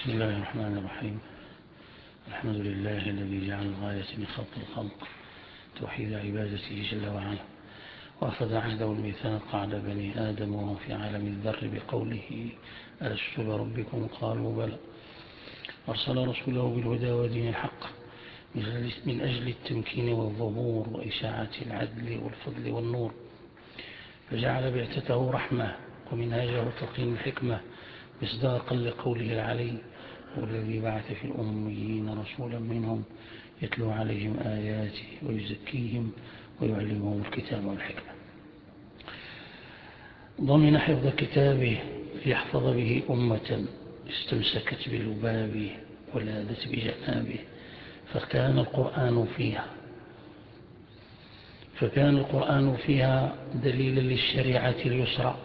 بسم الله الرحمن الرحيم. الحمد لله الذي جعل الغاية من خلق الخلق توحيد عبادته جل وعلا، وأخذ عهده الميثاق على بني آدم وهم في عالم الذر بقوله ألست بربكم قالوا بلى. أرسل رسوله بالهدى ودين الحق من أجل التمكين والظهور وإشاعة العدل والفضل والنور، فجعل بعثته رحمة ومنهاجه تقييم الحكمة مصداقا لقوله العلي: والذي بعث في الأميين رسولا منهم يتلو عليهم آياته ويزكيهم ويعلمهم الكتاب والحكمة. ضمن حفظ كتابه ليحفظ به أمة استمسكت بلبابه ولاذت بجنابه، فكان القرآن فيها دليلا للشريعة اليسرى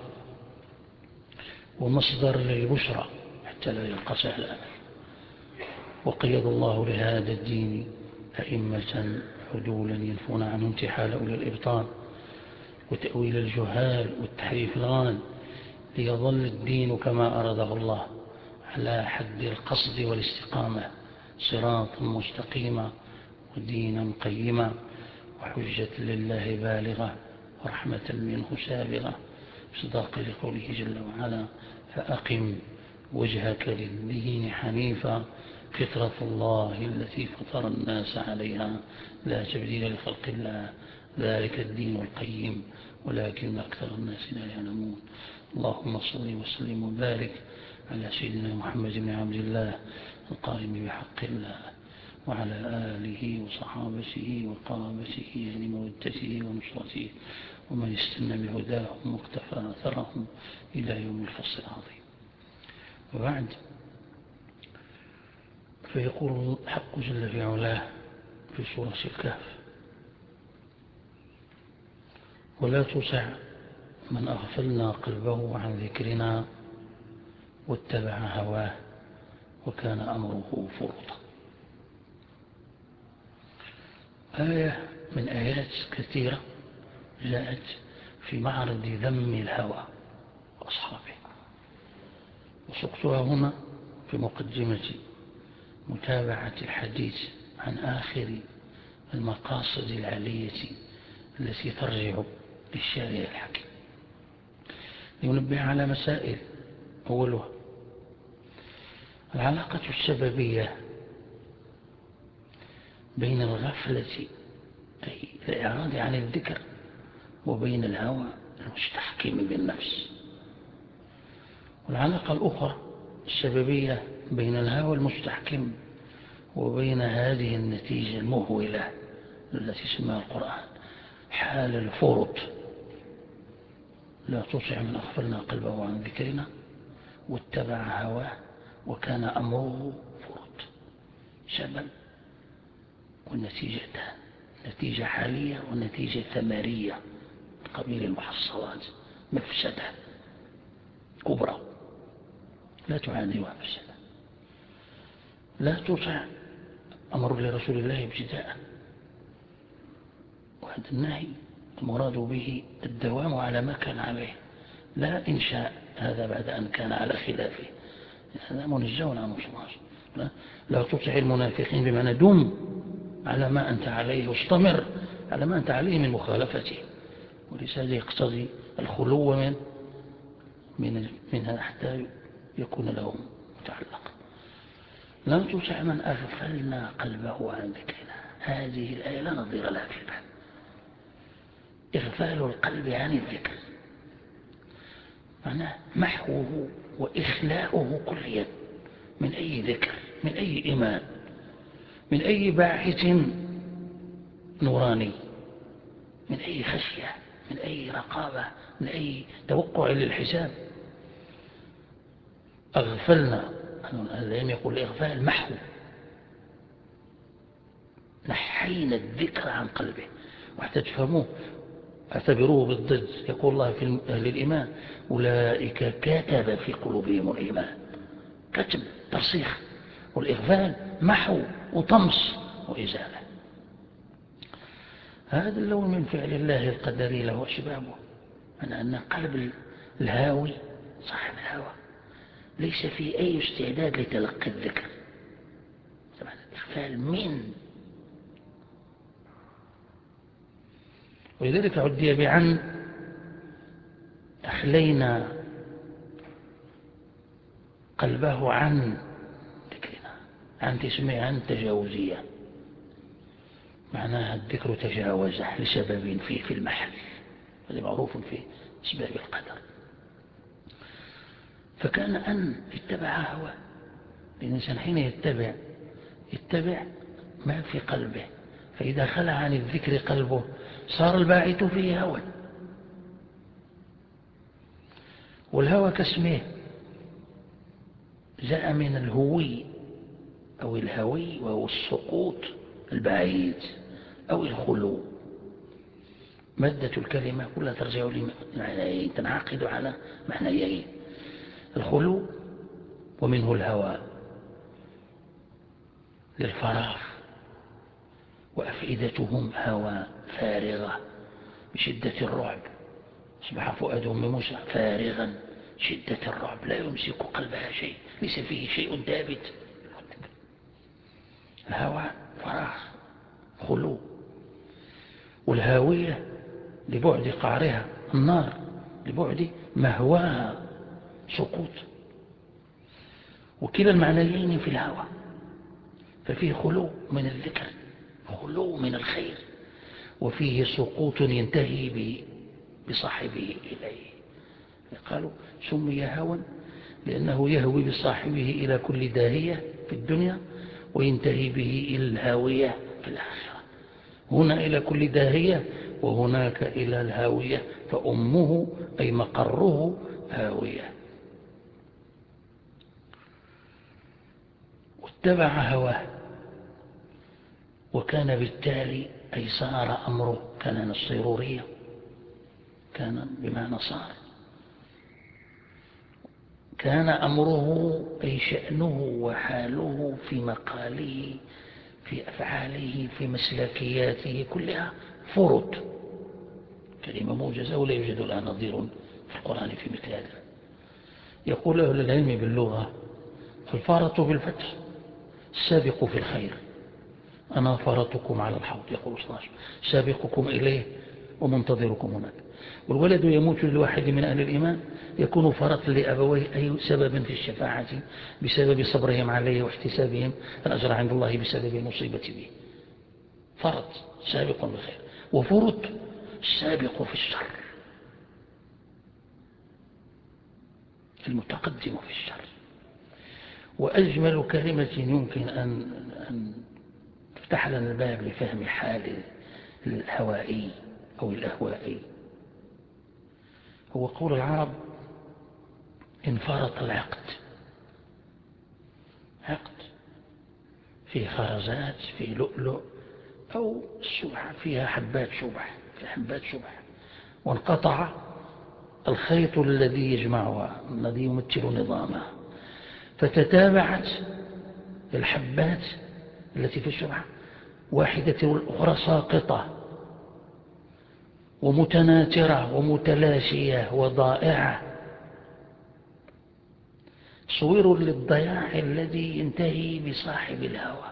ومصدر للبشرى حتى لا يبقى سهلا. وقيد الله لهذا الدين أئمة عدولا ينفون عنه انتحال أولي الإبطال وتأويل الجهال والتحريف الغال، ليظل الدين كما أراده الله على حد القصد والاستقامة، صراطا مستقيما ودينا قيما، وحجة لله بالغة ورحمة منه سابغة، بصداق لقوله جل وعلا: فأقم وجهك للدين حنيفا فطرة الله التي فطر الناس عليها لا تبديل لخلق الله ذلك الدين القيم ولكن أكثر الناس لا يعلمون. اللهم صل وسلم وبارك على سيدنا محمد بن عبد الله القائم بحق الله وعلى آله وصحابته وقرابته لمودته ونصرته ومن استنى بهداهم واقتفى أثرهم إلى يوم الفصل العظيم. وبعد، فيقول الحق جل في علاه في سورة الكهف: ولا تطع من أغفلنا قلبه عن ذكرنا واتبع هواه وكان أمره فرطا. آية من آيات كثيرة جاءت في معرض ذم الهوى وأصحابه، وسقتها هنا في مقدمة متابعة الحديث عن آخر المقاصد العلية التي ترجع للشارع الحكيم، لينبه على مسائل. أولها العلاقة السببية بين الغفلة أي الإعراض عن الذكر وبين الهوى المستحكم بالنفس، والعلاقة الأخرى السببية بين الهوى المستحكم وبين هذه النتيجة المهولة التي سماها القرآن حال الفرط: لا تطع من أغفلنا قلبه عن ذكرنا واتبع هواه وكان أمره فرط. سبب والنتيجتان، نتيجة حالية ونتيجة ثمارية قبيل المحصلات، مفسدة كبرى لا تعادلها مفسدة. لا تطع أمر لرسول الله ابتداء، وهذا النهي المراد به الدوام على ما كان عليه، لا إنشاء هذا بعد أن كان على خلافه، هذا منزه عن الله. لا تطع المنافقين بمعنى دم على ما أنت عليه واستمر على ما أنت عليه من مخالفته، ولذلك يقتضي الخلو منها حتى يكون له متعلق. لا تطع من أغفلنا قلبه عن ذكرنا، هذه الآية لا نظير لها في الباب. إغفال القلب عن الذكر معناه محوه وإخلاؤه كليا من أي ذكر، من أي إيمان، من أي باحث نوراني، من أي خشية، من أي رقابة، من أي توقع للحساب. أغفلنا، العلم يقول الإغفال محو، نحينا الذكر عن قلبه. وحتى تفهموه اعتبروه بالضد، يقول الله في أهل الإيمان: أولئك كتب في قلوبهم الإيمان. كتب ترسيخ، والإغفال محو وطمس وإزالة. هذا اللون من فعل الله القدري له أسبابه، أن قلب الهاوي صاحب الهوى ليس فيه أي استعداد لتلقي الذكر. طبعا الإغفال من، ولذلك عدي بعن أخلينا قلبه عن ذكرنا. عن تسمية عن تجاوزية، معناها الذكر تجاوزه لسبب فيه في المحل، هذا معروف في أسباب القدر. فكان أن اتبع هواه. الإنسان حين يتبع ما في قلبه، فإذا خلع عن الذكر قلبه صار الباعث فيه هوى. والهوى كاسمه جاء من الهوي أو الهوي، وهو السقوط البعيد أو الخلو. مادة الكلمة كلها ترجع لمعنيين، تنعقد على معنيين: الخلو ومنه الهوى للفراغ، وأفئدتهم هوى فارغة بشدة الرعب. أصبح فؤاد أم موسى فارغا شدة الرعب، لا يمسك قلبها شيء، ليس فيه شيء ثابت. الهوى فراغ خلو، والهاوية لبعد قعرها النار، لبعد مهواها سقوط. وكلا المعنيين في الهوى، ففيه خلو من الذكر، خلو من الخير، وفيه سقوط ينتهي بصاحبه إليه. قالوا سمي هوى لأنه يهوي بصاحبه إلى كل داهية في الدنيا، وينتهي به إلى الهاوية في الآخرة. هنا إلى كل داهية، وهناك إلى الهاوية، فأمه أي مقره هاوية. واتبع هواه، وكان بالتالي أي صار أمره، كان الصيرورية، كان بمعنى صار، كان أمره أي شأنه وحاله في مقاله في أفعاله في مسلكياته كلها فرط. كلمة موجزة ولا يوجد لها نظير في القرآن في مثل هذا. يقول أهل العلم باللغة: الفارط بالفتح السابق في الخير، أنا فارطكم على الحوض، يقول صلى الله عليه وسلم، سابقكم إليه ومنتظركم هناك. والولد يموت للواحد من أهل الإيمان يكون فرط لأبويه، أي سبب في الشفاعة بسبب صبرهم عليه واحتسابهم الأجر عند الله بسبب المصيبة به. فرط سابق بالخير، وفرط سابق في الشر، المتقدم في الشر. وأجمل كلمة يمكن أن تفتح لنا الباب لفهم حال الهوائي أو الأهوائي هو قول العرب: انفرط العقد. عقد فيه خرزات، فيه لؤلؤ، أو السبحة فيها حبات شبح، في حبات شبح، وانقطع الخيط الذي يجمعها، الذي يمثل نظامها، فتتابعت الحبات التي في الشبحة واحدة والأخرى ساقطة ومتناثرة ومتلاشية وضائعة، صور للضياع الذي ينتهي بصاحب الهوى.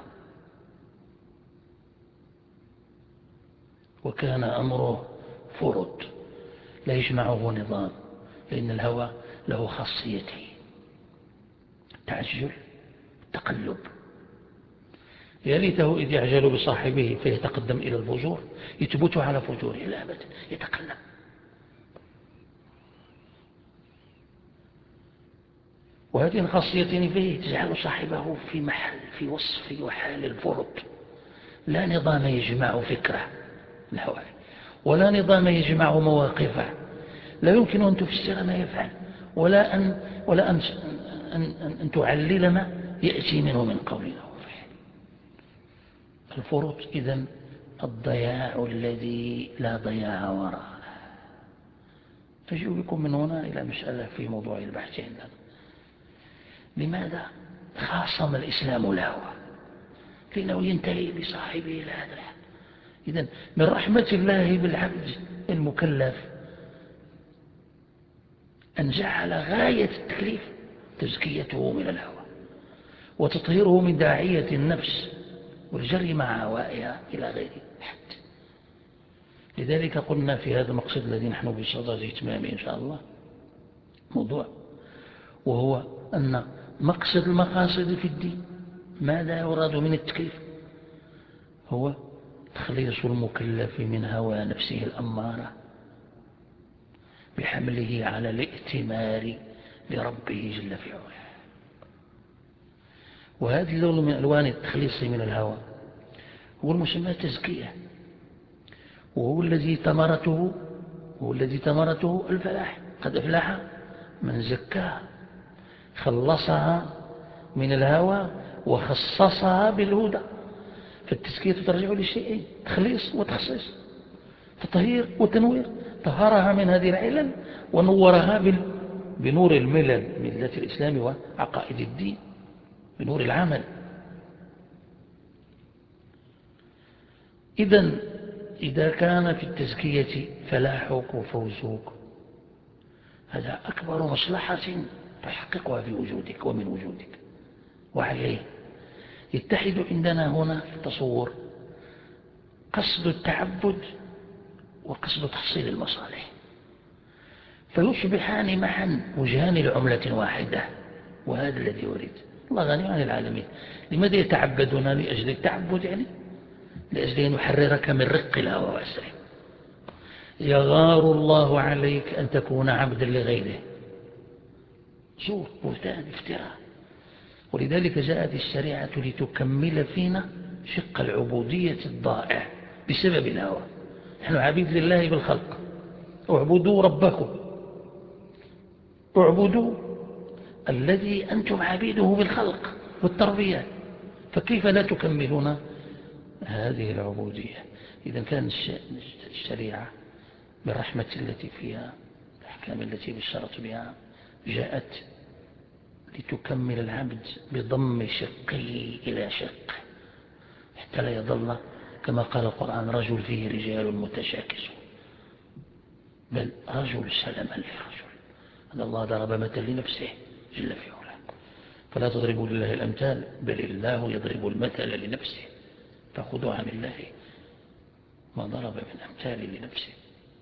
وكان أمره فرط لا يجمعه نظام، لأن الهوى له خاصيته: التعجل، التقلب. يا ليته إذ يعجل بصاحبه فيتقدم إلى الفجور يثبت على فجوره، لا أبدا، يتقلب. وهذه الخاصيتين فيه تجعل صاحبه في محل، في وصف وحال الفرط. لا نظام يجمع فكره الهوى، ولا نظام يجمع مواقفه، لا يمكن أن تفسر ما يفعل، ولا أن تعلل ما يأتي منه من قول أو فعل. الفرط إذن الضياع الذي لا ضياع وراءه. أجيبكم من هنا إلى مسألة في موضوع البحث عندنا: لماذا خاصم الإسلام الهوى؟ لأنه ينتهي بصاحبه إلى هذا الحد. إذن من رحمة الله بالعبد المكلف أن جعل غاية التكليف تزكيته من الهوى وتطهيره من داعية النفس والجري مع هوائها إلى غير حد. لذلك قلنا في هذا المقصد الذي نحن بصدد إتمامه إن شاء الله موضوع، وهو أن مقصد المقاصد في الدين ماذا يراد من التكليف؟ هو تخليص المكلف من هوى نفسه الأمارة بحمله على الائتمار لربه جل في علاه. وهذا اللون من ألوان التخليص من الهوى هو المسمى تزكية، وهو الذي ثمرته الفلاح. قد أفلح من زكاها، خلصها من الهوى وخصصها بالهدى. فالتزكية ترجع لشيئين: تخليص وتخصيص، تطهير وتنوير. طهرها من هذه العلل ونورها بنور الملل، ملة الإسلام وعقائد الدين، بنور العمل. إذا كان في التزكية فلاحك وفوزك، هذا أكبر مصلحة تحققها في وجودك ومن وجودك. وعليه يتحد عندنا هنا في التصور قصد التعبد وقصد تحصيل المصالح، فيصبحان معا وجهان لعملة واحدة. وهذا الذي يريد الله غني عن العالمين. لماذا يتعبدون؟ لأجل التعبد، يعني لأجل أن يحررك من رق الهوى وأسره. يغار الله عليك أن تكون عبدا لغيره، زور، بهتان، افتراء. ولذلك جاءت الشريعة لتكمل فينا شق العبودية الضائع بسبب الهوى. نحن عبيد لله بالخلق، اعبدوا ربكم، اعبدوا الذي أنتم عبيده بالخلق والتربية، فكيف لا تكملون هذه العبودية؟ إذا كان الشريعة بالرحمة التي فيها، الأحكام التي بشرت بها، جاءت لتكمل العبد بضم شقه إلى شق حتى لا يظل كما قال القرآن رجل فيه رجال متشاكسون، بل رجل سلما لرجل. أن الله ضرب مثل لنفسه جل في علاه. فلا تضربوا لله الأمثال بل الله يضرب المثل لنفسه، فخذوا عن الله ما ضرب من أمثال لنفسه.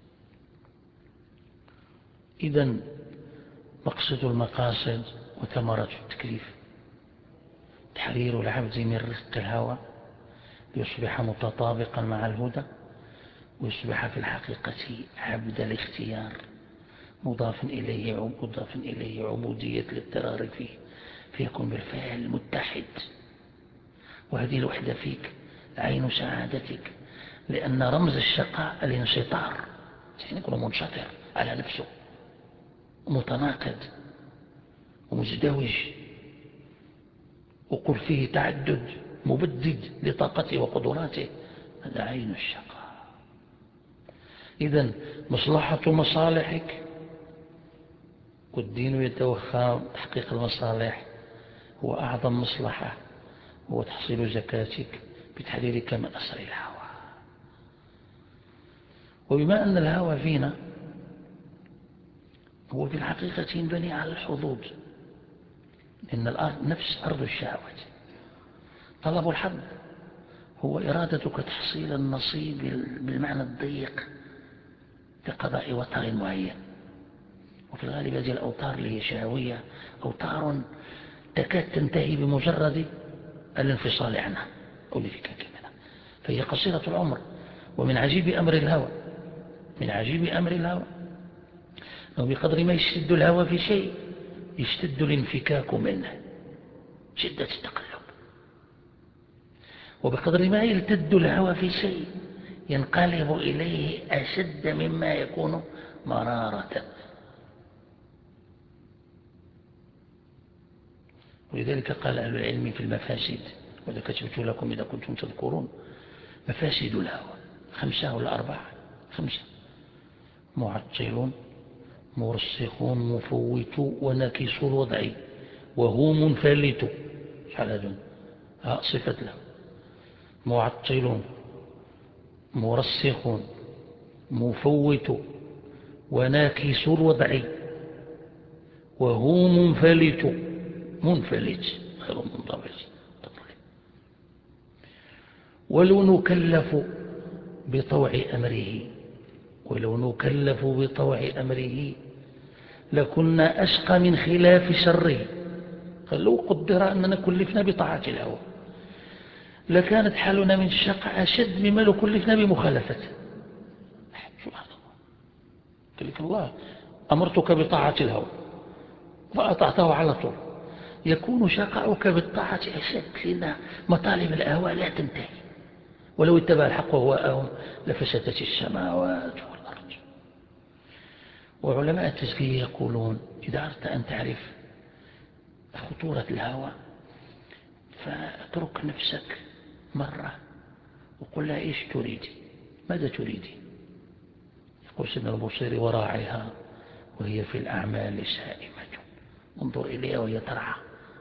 إذن مقصد المقاصد وثمرة التكليف تحرير العبد من رق الهوى ليصبح متطابقا مع الهدى، ويصبح في الحقيقة عبد الاختيار، مضاف إليه عبودية الاضطرار فيه، فيكون بالفعل متحد. وهذه الوحدة فيك عين سعادتك، لأن رمز الشقاء الانشطار، يعني يكون منشطر على نفسه، متناقض ومزدوج، وقل فيه تعدد مبدد لطاقته وقدراته، هذا عين الشقاء. إذن مصلحة مصالحك، والدين يتوخى تحقيق المصالح، هو أعظم مصلحة، هو تحصيل زكاتك بتحريرك من أسر الهوى. وبما أن الهوى فينا هو في الحقيقة ينبني على الحظوظ، لأن الأرض نفس أرض الشهوات. طلب الحظ هو إرادتك تحصيل النصيب بالمعنى الضيق لقضاء وتر معين. وفي الغالب هذه الأوتار اللي هي شهوية أوتار تكاد تنتهي بمجرد الانفصال عنها أو الفكاك منها، فهي قصيرة العمر. ومن عجيب أمر الهوى أنه بقدر ما يشتد الهوى في شيء يشتد الانفكاك منه، شدة التقلب. وبقدر ما يلتد الهوى في شيء ينقلب إليه أشد مما يكون مرارة. ولذلك قال أهل العلم في المفاسد، وإذا كتبت لكم إذا كنتم تذكرون، مفاسد الهوى 5 ولا 4، 5: معطل، مرسخ، مفوت، ونكس الوضع، وهو منفلت. شحال هذون؟ صفة له: معطل، مرسخ، مفوت، وناكس الوضع، وهو منفلت. منفلت غير منضبط. ولو نكلف بطوع أمره لكنا أشقى من خلاف شره. لو قدر أننا كلفنا بطاعة الهوى لكانت حالنا من الشقاء أشد مما لو كلفنا بمخالفته. سبحان الله. قال لك الله أمرتك بطاعة الهوى فأطعته على طول، يكون شقاؤك بالطاعة أشد، لأن مطالب الأهواء لا تنتهي. ولو اتبع الحق وهواءهم لفسدت السماوات والأرض. وعلماء التزكية يقولون إذا أردت أن تعرف خطورة الهوى فاترك نفسك مرة وقل لها إيش تريدي، ماذا تريدي؟ يقول سيدنا البصيري وراعيها وهي في الأعمال سائمة، انظر إليها وهي ترعى،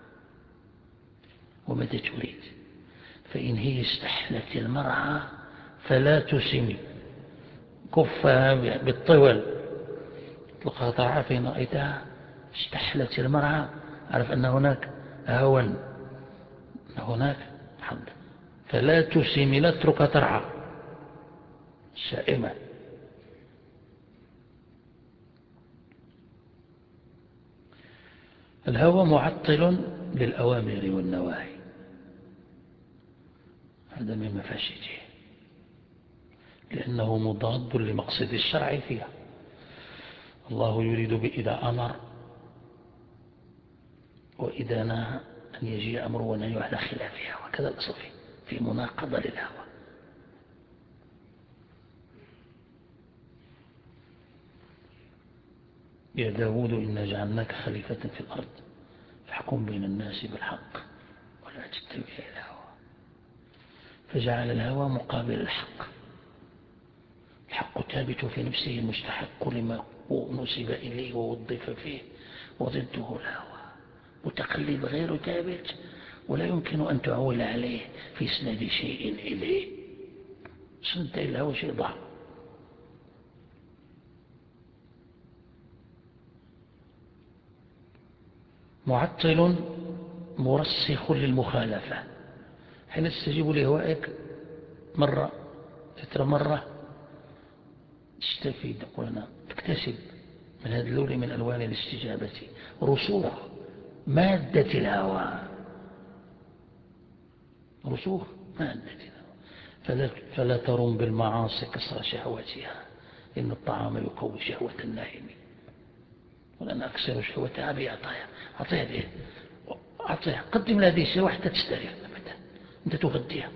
وماذا تريد؟ فإن هي استحلت المرعى فلا تسمي، كفها بالطول اطلقها ترعى. فإن رأيتها استحلت المرعى عرف أن هناك هوى، هناك حظ، فلا تسمي، لا تتركها ترعى سائمة. الهوى معطل للأوامر والنواهي، هذا من مفاسده، لأنه مضاد لمقصد الشرع فيها. الله يريد بإذا أمر وإذا نهى أن يجي أمر ونهي على خلافها، وكذا الأصل في مناقضة للهوى. يا داود إنا جعلناك خليفة في الأرض فاحكم بين الناس بالحق ولا تتبع الهوى. فجعل الهوى مقابل الحق. الحق ثابت في نفسه المستحق لما نسب إليه ووظف فيه، وضده الهوى متقلب غير ثابت ولا يمكن أن تعول عليه في إسناد شيء إليه. سند الهوى شيء ضعف. معطل مرسخ للمخالفة، حين تستجيب لهوائك مرة تترى مرة تستفيد، قلنا تكتسب من هذا اللون من ألوان الاستجابة رسوخ مادة الهوى، رسوخ مادة الهوى. فلا ترم بالمعاصي كسر شهوتها، إن الطعام يقوي شهوة النائم، ولأن أكسر شهوتها بأعطاها. أعطيها قدم لها ديسة واحدة تستريح أبدا، أنت تغذيها.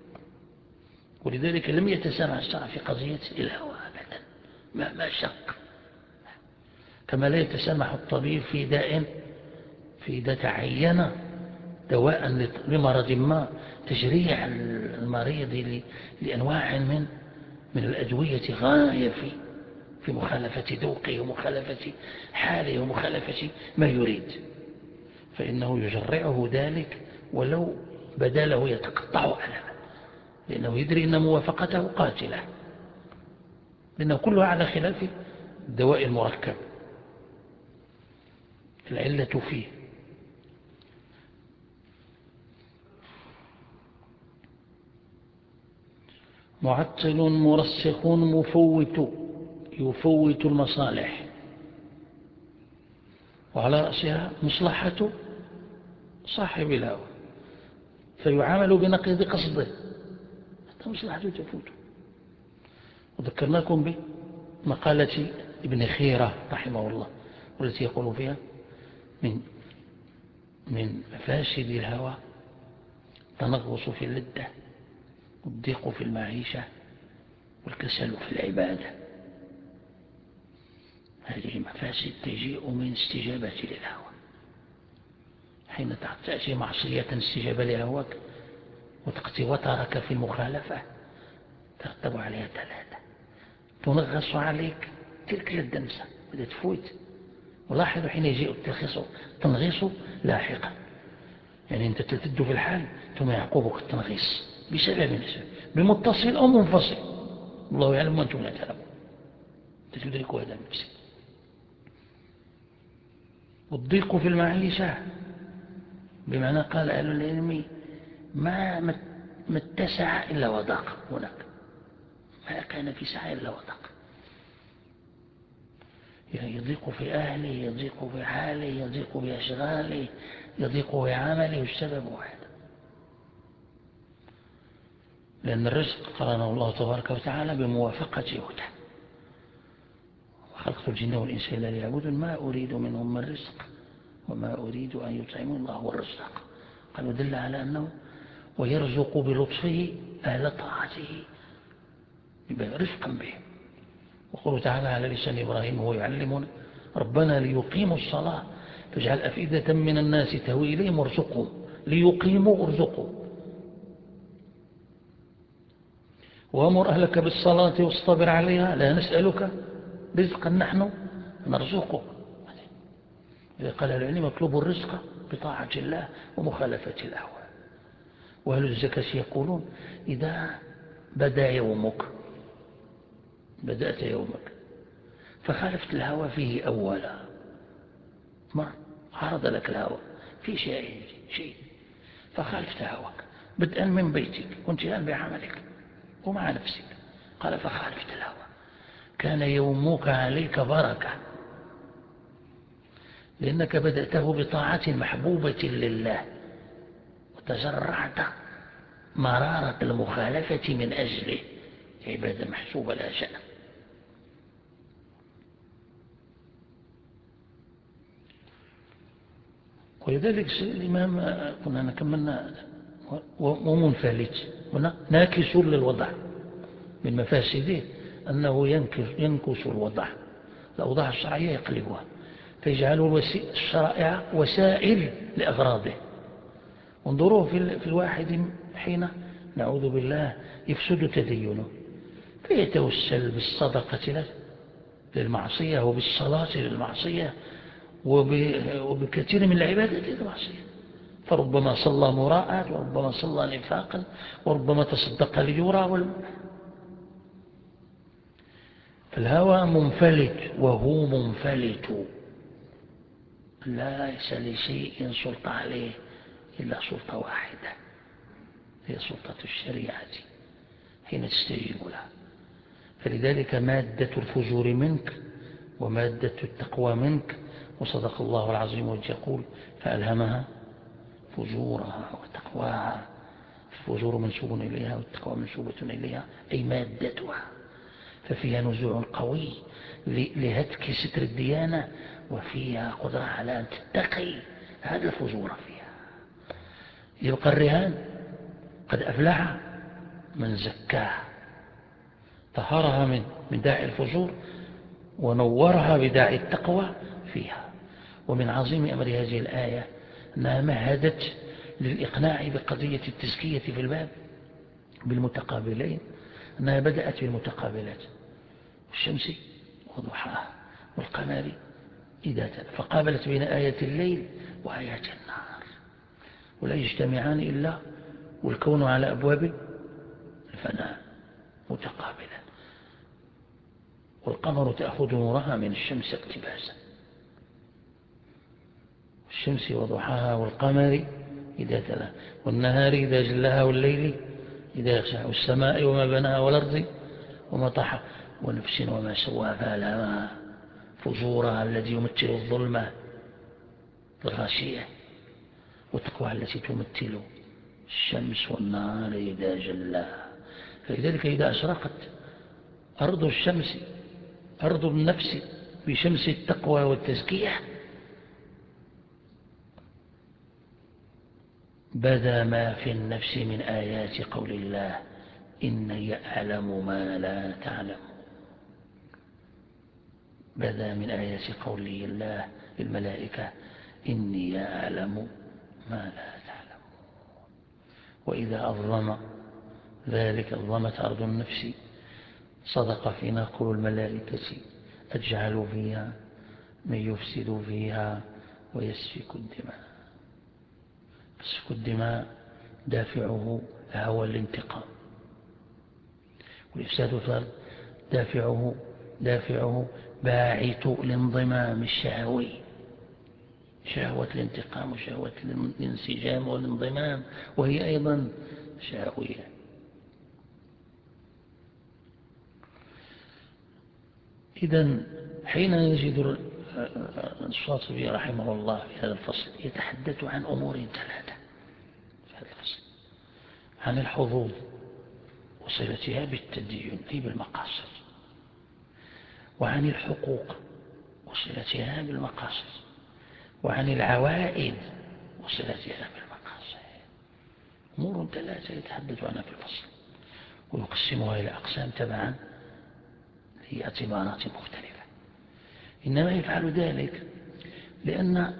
ولذلك لم يتسامح الشرع في قضية الهوى أبدا ما شق، كما لا يتسامح الطبيب في داء تعين دواء لمرض ما، تشريع المريض لأنواع من الأدوية غاية في مخالفة ذوقه ومخالفة حاله ومخالفة ما يريد، فإنه يجرعه ذلك ولو بدا له يتقطع ألما، لأنه يدري أن موافقته قاتلة، لأنه كلها على خلاف الدواء المركب، العلة فيه. معطل مرسخ يفوت المصالح، وعلى رأسها مصلحة صاحب الهوى، فيعامل بنقيض قصده حتى مصلحته تفوت. وذكرناكم بمقالة ابن خيرة رحمه الله، والتي يقول فيها من مفاسد الهوى التنغص في اللذة، والضيق في المعيشة، والكسل في العبادة. هذه مفاسد تجيء من استجابة للهوى. حين تأتي معصية استجابة لهواك وتقضي وترك في المخالفة ترتب عليها ثلاثة، تنغص عليك تلك اللذة بدأت تفوت. ولاحظوا حين يجيء التنغيص لاحقا، يعني أنت تلتد في الحال ثم يعقوبك التنغيص بسبب بمتصل أو منفصل، الله يعلم وأنتم لا تعلمون، تدركوا هذا بنفسك. والضيق في المعيشة بمعنى قال أهل العلم ما اتسع إلا وضاق هناك، ما كان في سعة إلا وضاق، يعني يضيق في أهله، يضيق في حاله، يضيق بأشغاله، يضيق بعمله، والسبب واحد، لأن الرزق قرنه الله تبارك وتعالى بموافقة هدى. وخلقت الجن والإنس إلا ليعبدون ما أريد منهم من رزق وما أريد أن يطعمون، الله هو الرزاق. قالوا دل على أنه ويرزق بلطفه أهل طاعته رفقا به. وقوله تعالى على لسان إبراهيم وهو يعلمنا ربنا ليقيموا الصلاة فاجعل أفئدة من الناس تهوي إليهم وارزقهم، ليقيموا ارزقهم، وأمر أهلك بالصلاة واصطبر عليها لا نسألك رزقا نحن نرزقك. إذا قال العلم اطلبوا الرزق بطاعة الله ومخالفة الأهواء. وأهل الزكاة يقولون إذا بدأت يومك فخالفت الهوى فيه أولا، ما عرض لك الهوى في شيء فخالفت هواك بدءا من بيتك وانتهاء بعملك ومع نفسك، قال فخالفت الهوى، كان يومك عليك بركة، لأنك بدأته بطاعة محبوبة لله وتزرعت مرارة المخالفة من أجله، عبادة محسوبة لا شأن. ولذلك الإمام كنا نكملنا ومنفلت هنا ناكس للوضع، من مفاسده أنه ينكس الوضع، الأوضاع الشرعية يقلبها فيجعل الشرائع وسائل لأغراضه. انظروه في الواحد حين نعوذ بالله يفسد تدينه فيتوسل بالصدقة للمعصية وبالصلاة للمعصية وبكثير من العبادات للمعصية، فربما صلى مراءة وربما صلى نفاقا وربما تصدق ليرى فالهوى منفلت وهو منفلت، ليس لشيء سلطة عليه إلا سلطة واحدة هي سلطة الشريعة حين تستجيب لها. فلذلك مادة الفجور منك ومادة التقوى منك، وصدق الله العظيم ويقول فألهمها فجورها وتقواها، الفجور منسوب إليها والتقوى منسوبة إليها أي مادتها، ففيها نزوع قوي لهتك ستر الديانة، وفيها قدرة على أن تتقي هذا الفجور فيها. يبقى الرهان قد أفلح من زكاها، طهرها من داعي الفجور ونورها بداعي التقوى فيها. ومن عظيم أمر هذه الآية أنها مهدت للإقناع بقضية التزكية في الباب بالمتقابلين، أنها بدأت بالمتقابلات الشمس وضحاها والقمر إذا تلا، فقابلت بين آية الليل وآيات النهار ولا يجتمعان إلا والكون على أبواب الفناء متقابلا، والقمر تأخذ نورها من الشمس اقتباسا، الشمس وضحاها والقمر إذا تلا والنهار إذا جلاها والليل إذا يغشاها والسماء وما بناها والأرض وما طحاها ونفس وما سواها فألهمها فجورها الذي يمثل الظلمة الغاشية وتقواها التي تمثل الشمس والنهار إذا جلاها. فلذلك إذا أشرقت أرض الشمس أرض النفس بشمس التقوى والتزكية بدا ما في النفس من آيات قول الله إني يعلم ما لا تعلم، بدا من آيات قول الله للملائكة إني يعلم ما لا تعلم. وإذا أظلم ذلك أظلمت أرض النفس صدق فينا قول الملائكة أجعل فيها من يفسد فيها ويسفك الدماء. سفك الدماء دافعه هوى الانتقام، والإفساد في الأرض دافعه باعث الانضمام الشهوي شهوة الانتقام وشهوة الانسجام والانضمام، وهي أيضا شهوية. إذن حين نجد الشاطبي رحمه الله في هذا الفصل يتحدث عن أمور ثلاثة في هذا الفصل: عن الحظوظ وصلتها بالتدين أي بالمقاصد، وعن الحقوق وصلتها بالمقاصد، وعن العوائد وصلتها بالمقاصد. أمور ثلاثة يتحدث عنها في الفصل، ويقسمها إلى أقسام تبعا لاعتبارات مختلفة. إنما يفعل ذلك لأن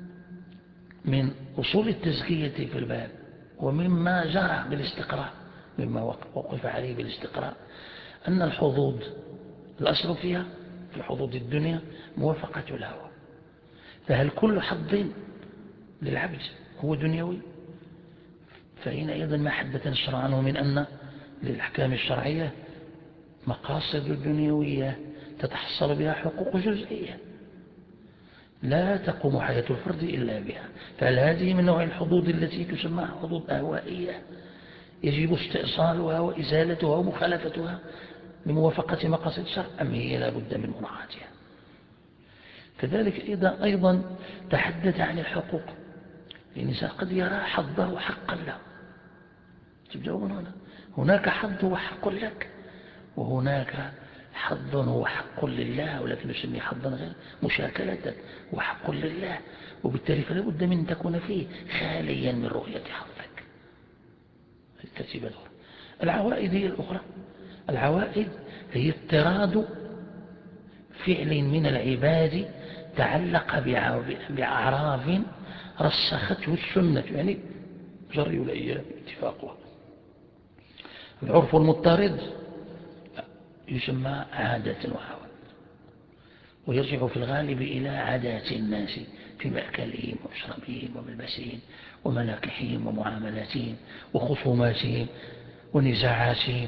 من أصول التزكية في الباب ومما جرى بالاستقراء، مما وقف عليه بالاستقراء، أن الحظوظ الأصل فيها في حظوظ الدنيا موافقة الهوى. فهل كل حظ للعبد هو دنيوي؟ فحينئذ ما حدثنا الشرع عنه من أن للأحكام الشرعية مقاصد دنيوية تتحصل بها حقوق جزئية لا تقوم حياة الفرد إلا بها. فهل هذه من نوع الحظوظ التي تسمى حظوظ أهوائية يجب استئصالها وإزالتها ومخالفتها بموافقة مقاصد الشرع، أم هي لا بد من مراعاتها؟ كذلك أيضا تحدث عن الحقوق. الإنسان قد يرى حظه حقا له. تبدأ من هنا، هناك حظ هو حق لك، وهناك حظ هو حق لله، ولكن نسميه حظا غير مشاكلة وحق لله، وبالتالي فلا بد من أن تكون فيه خاليا من رؤية حظك. الترتيب الأخرى. العوائد هي الأخرى. العوائد هي اضطراد فعل من العباد تعلق بأعراف رسخته السنة، يعني جري الأيام اتفاقها. العرف المضطرد يسمى عادة وعوائد، ويرجع في الغالب إلى عادات الناس في مأكلهم ومشربهم وملبسهم ومناكحهم ومعاملاتهم وخصوماتهم ونزاعاتهم.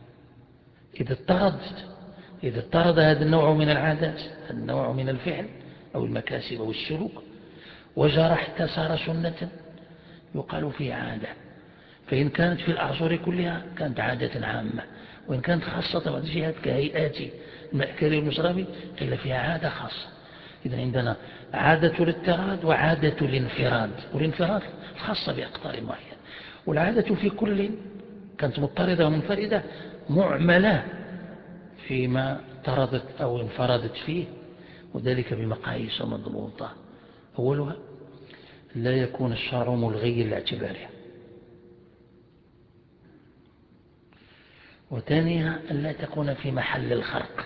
إذا اضطرد هذا النوع من العادات، هذا النوع من الفعل أو المكاسب أو السلوك، وجرى حتى صار سنة، يقال فيه عادة. فإن كانت في الأعصر كلها كانت عادة عامة، وإن كانت خاصة بعض الجهات كهيئات المأكل والمشرب قيل فيها عادة خاصة. إذا عندنا عادة الاضطراد وعادة الانفراد، والانفراد خاصة بأقطار معينة، والعادة في كل كانت مضطردة ومنفردة معملة فيما اضطردت أو انفردت فيه، وذلك بمقاييس مضبوطة. أولها لا يكون الشرع ملغي لاعتبارها، وثانيها أن لا تكون في محل الخرق،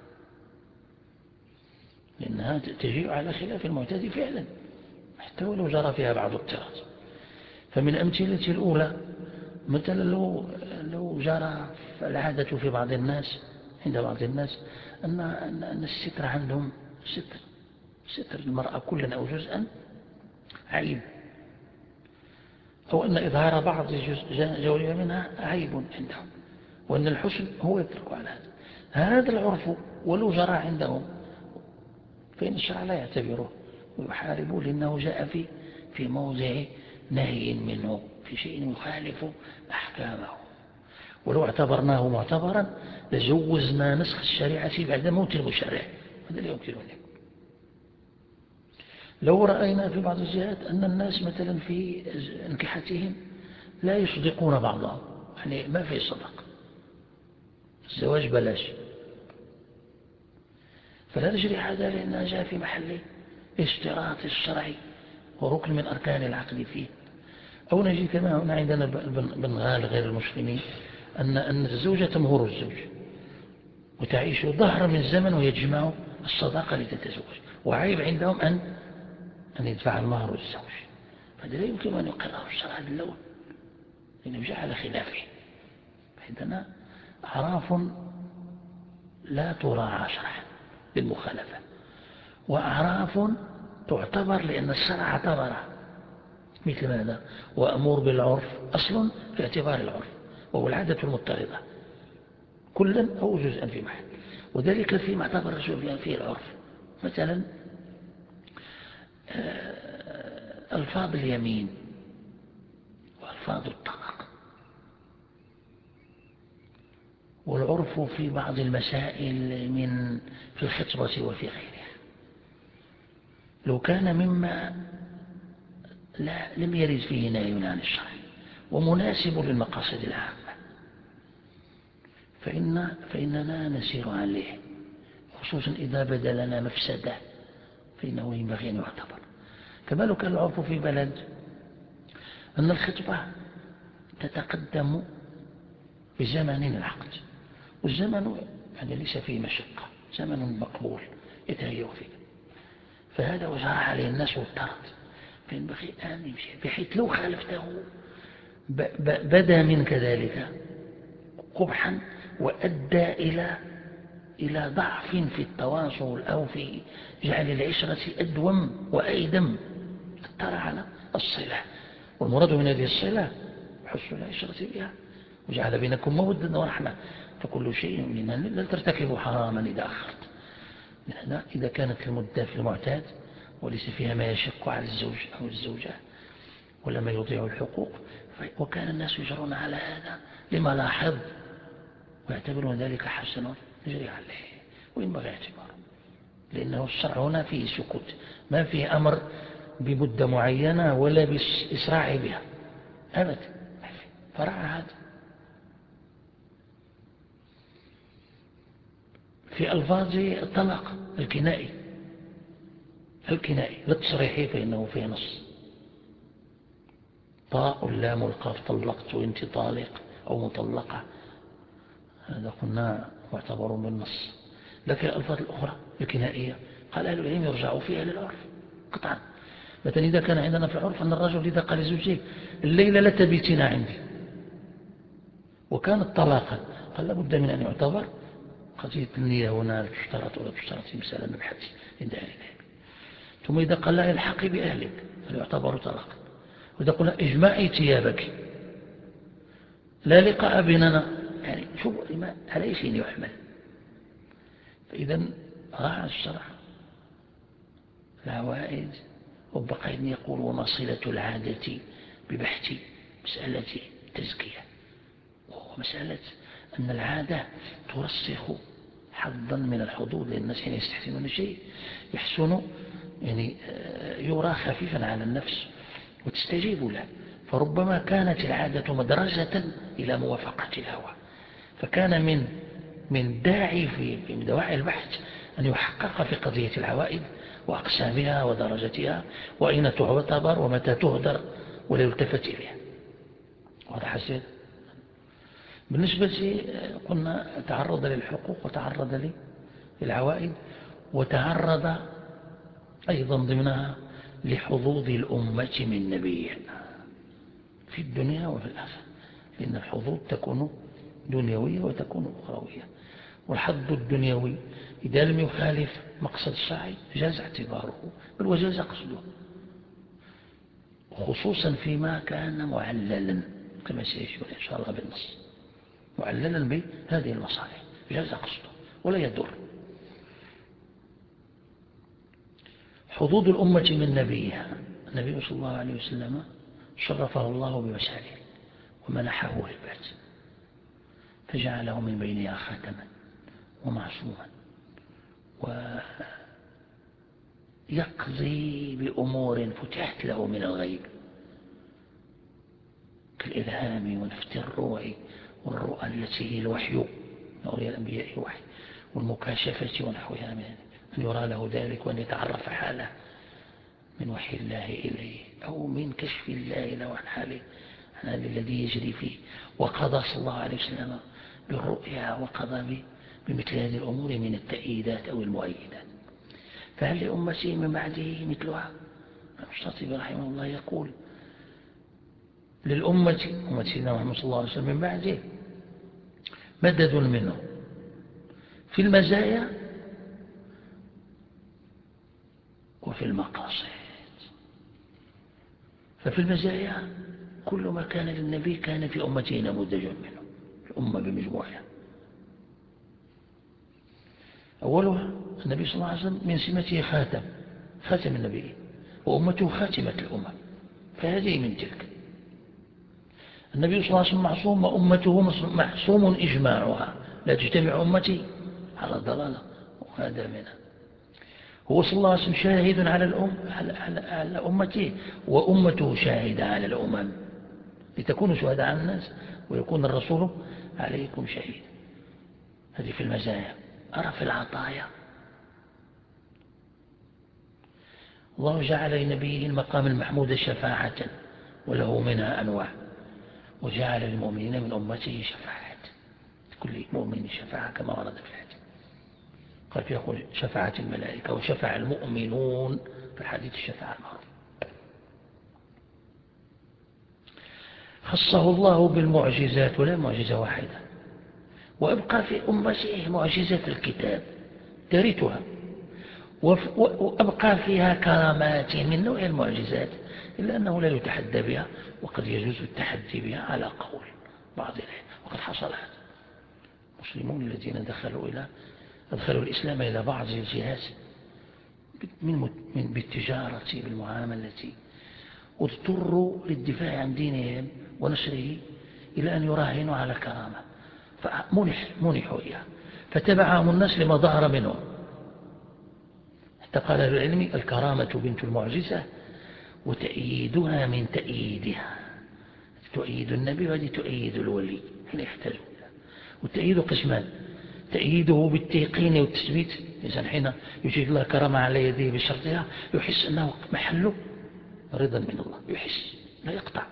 لأنها تجيء على خلاف المعتاد فعلا حتى ولو جرى فيها بعض اضطراد. فمن أمثلة الأولى مثلا لو جرى العادة في بعض الناس، عند بعض الناس أن الستر عندهم ستر المرأة كلا أو جزءا عيب، أو أن إظهار بعض جوانب منها عيب عندهم، وأن الحسن هو يترك على هذا العرف ولو جرى عندهم، فإن الشرع لا يعتبره ويحاربه، لأنه جاء في موضع نهي منه في شيء يخالف أحكامه. ولو اعتبرناه معتبرا لجوزنا نسخ الشريعة بعد موت المشرع، هذا لا يمكن أن يكون. لو رأينا في بعض الجهات أن الناس مثلا في انكحتهم لا يصدقون بعضهم، يعني ما في صدق، الزواج بلاش، فلا نجري هذا لأنها جاء في محل اشتراط الشرعي وركن من أركان العقد فيه. أو نجي كما هنا عندنا بنغال غير المسلمين أن الزوجة تمهر الزوج وتعيش ظهر من زمن ويجمع الصداقة لتتزوج، وعيب عندهم أن يدفع المهر الزوج، فهذا لا يمكن أن يقرر الشرع هذا اللون لأنه جاء على خلافه. فعندنا أعراف لا تراعى شرعا بالمخالفة، وأعراف تعتبر لأن الشرع اعتبرها، مثل ماذا؟ وأمور بالعرف أصل في اعتبار العرف وهو العادة المضطردة كلا أو جزءا في محل، وذلك فيما اعتبر الرسول فيه العرف. مثلا ألفاظ اليمين وألفاظ الطلاق. والعرف في بعض المسائل في الخطبة وفي غيرها لو كان مما لم يرد فيه نهي عن الشرع ومناسب للمقاصد العامة فإننا نسير عليه، خصوصا إذا بدا لنا مفسدة فإنه ينبغي أن يعتبر. كما لو كان العرف في بلد أن الخطبة تتقدم بزمن العقد، والزمن يعني ليس فيه مشقة، زمن مقبول يتهيأ فيه، فهذا وجرى عليه الناس واضطرت، فينبغي أن يمشي بحيث لو خالفته بدا منك ذلك قبحا وأدى إلى ضعف في التواصل أو في جعل العشرة أدوم وأيدم، ترى على الصلة، والمراد من هذه الصلة حسن العشرة بها وجعل بينكم مودة ورحمة، فكل شيء منها لا ترتكبوا حراما إذا أخرت. إذا كانت المدة في المعتاد وليس فيها ما يشق على الزوج أو الزوجة ولا ما يضيع الحقوق، وكان الناس يجرون على هذا لما لاحظ ويعتبرون ذلك حسنا نجري عليه وينبغي اعتباره، لأنه الشرع هنا فيه سكوت، ما فيه أمر بمدة معينة ولا بإسراع بها أبدا، فرع هذا. في ألفاظ الطلاق الكنائي للتصريح فإنه فيه نص، طاء اللام القاف طلقت وانت طالق أو مطلقة، هذا قلنا معتبر بالنص. لكن الألفاظ الأخرى الكنائية قال أهل العلم يرجع فيها للعرف قطعا. مثلا إذا كان عندنا في العرف أن الرجل إذا قال لزوجته الليلة لا تبيتنا عندي وكانت طلاقا، قال لابد من أن يعتبر قضية النية هنا تشترط ولا تشترط في مسألة مبحث عند أهل العلم. ثم إذا قال لا الحقي بأهلك فليعتبر طلاقا، وإذا قلنا اجمعي ثيابك لا لقاء بيننا، يعني شوف على أي شيء يحمل. فإذا راعى الشرع العوائد، وبقى أن يقول وما صلة العادة ببحث مسألة تزكية، وهو مسألة أن العادة ترسخ حظا من الحظوظ للناس حين يستحسنون شيء يحسن يعني يرى خفيفا على النفس وتستجيب له، فربما كانت العادة مدرجة إلى موافقة الهوى، فكان من داعي من دواعي البحث أن يحقق في قضية العوائد وأقسامها ودرجتها وأين تعتبر ومتى تهدر ولا يلتفت إليها. وهذا حسين بالنسبة قلنا تعرض للحقوق وتعرض للعوائد وتعرض أيضا ضمنها لحظوظ الأمة من نبيها في الدنيا وفي الآخرة، لأن الحظوظ تكون دنيوية وتكون أخروية. والحظ الدنيوي إذا لم يخالف مقصد الشرع جاز اعتباره بل وجاز قصده، خصوصا فيما كان معللا كما سيشير إن شاء الله بالنص، معللا بهذه المصالح جاز قصده ولا يضر. حظوظ الأمة من نبيها، النبي صلى الله عليه وسلم شرفه الله بمشاريع ومنحه هبات فجعله من بينها خاتما ومعصوما ويقضي بأمور فتحت له من الغيب كالإلهام ونفت الروع والرؤى التي هي الوحي أولياء الأنبياء الوحي والمكاشفة ونحوها من أن يرى له ذلك وأن يتعرف حاله من وحي الله إليه أو من كشف الله له عن حاله عن الذي يجري فيه. وقضى صلى الله عليه وسلم بالرؤيا وقضى بمثل هذه الأمور من التأييدات أو المؤيدات. فهل لأمتي من بعده مثلها؟ الشاطبي رحمه الله يقول للأمة أمة سيدنا محمد صلى الله عليه وسلم من بعده مدد منه في المزايا وفي المقاصد. ففي المزايا كل ما كان للنبي كان في أمته نموذج منه، الأمة بمجموعها. أولها النبي صلى الله عليه وسلم من سمته خاتم النبي وأمته خاتمة الأمم، فهذه من تلك. النبي صلى الله عليه وسلم معصوم وأمته معصوم إجماعها، لا تجتمع أمتي على ضلالة، وهذا منها. هو صلى الله عليه وسلم شاهد على أمته، وأمته شاهدة على الأمم، لتكونوا شهداء على الناس ويكون الرسول عليكم شهيدا. هذه في المزايا. أرى في العطايا، الله جعل لنبيه المقام المحمود شفاعة، وله منها أنواع، وجعل للمؤمنين من أمته شفاعة، كل مؤمن شفاعة كما ورد في الحديث. قال فيقول شفاعة الملائكة وشفع المؤمنون في الحديث الشفاعة المعروف. خصه الله بالمعجزات ولا معجزة واحدة، وأبقى في أمته معجزة الكتاب ترثها، وأبقى فيها كرامات من نوع المعجزات، إلا أنه لا يتحدى بها، وقد يجوز التحدي بها على قول بعض العلم، وقد حصل هذا. المسلمون الذين أدخلوا الإسلام إلى بعض الجهات بالتجارة بالمعاملة، واضطروا للدفاع عن دينهم ونشره إلى أن يراهنوا على كرامة، فمنحوا إياه، فتبعهم الناس لما ظهر منهم. حتى قال أهل العلم الكرامة بنت المعجزة، وتأييدها من تأييدها، تؤيد النبي وهذه تؤيد الولي حين يحتاج. والتأييد قسمان: تأييده بالتيقين والتثبيت، إذن حين يجيد الله كرامة على يديه بشرطها يحس أنه محل رضا من الله، يحس لا يقطع.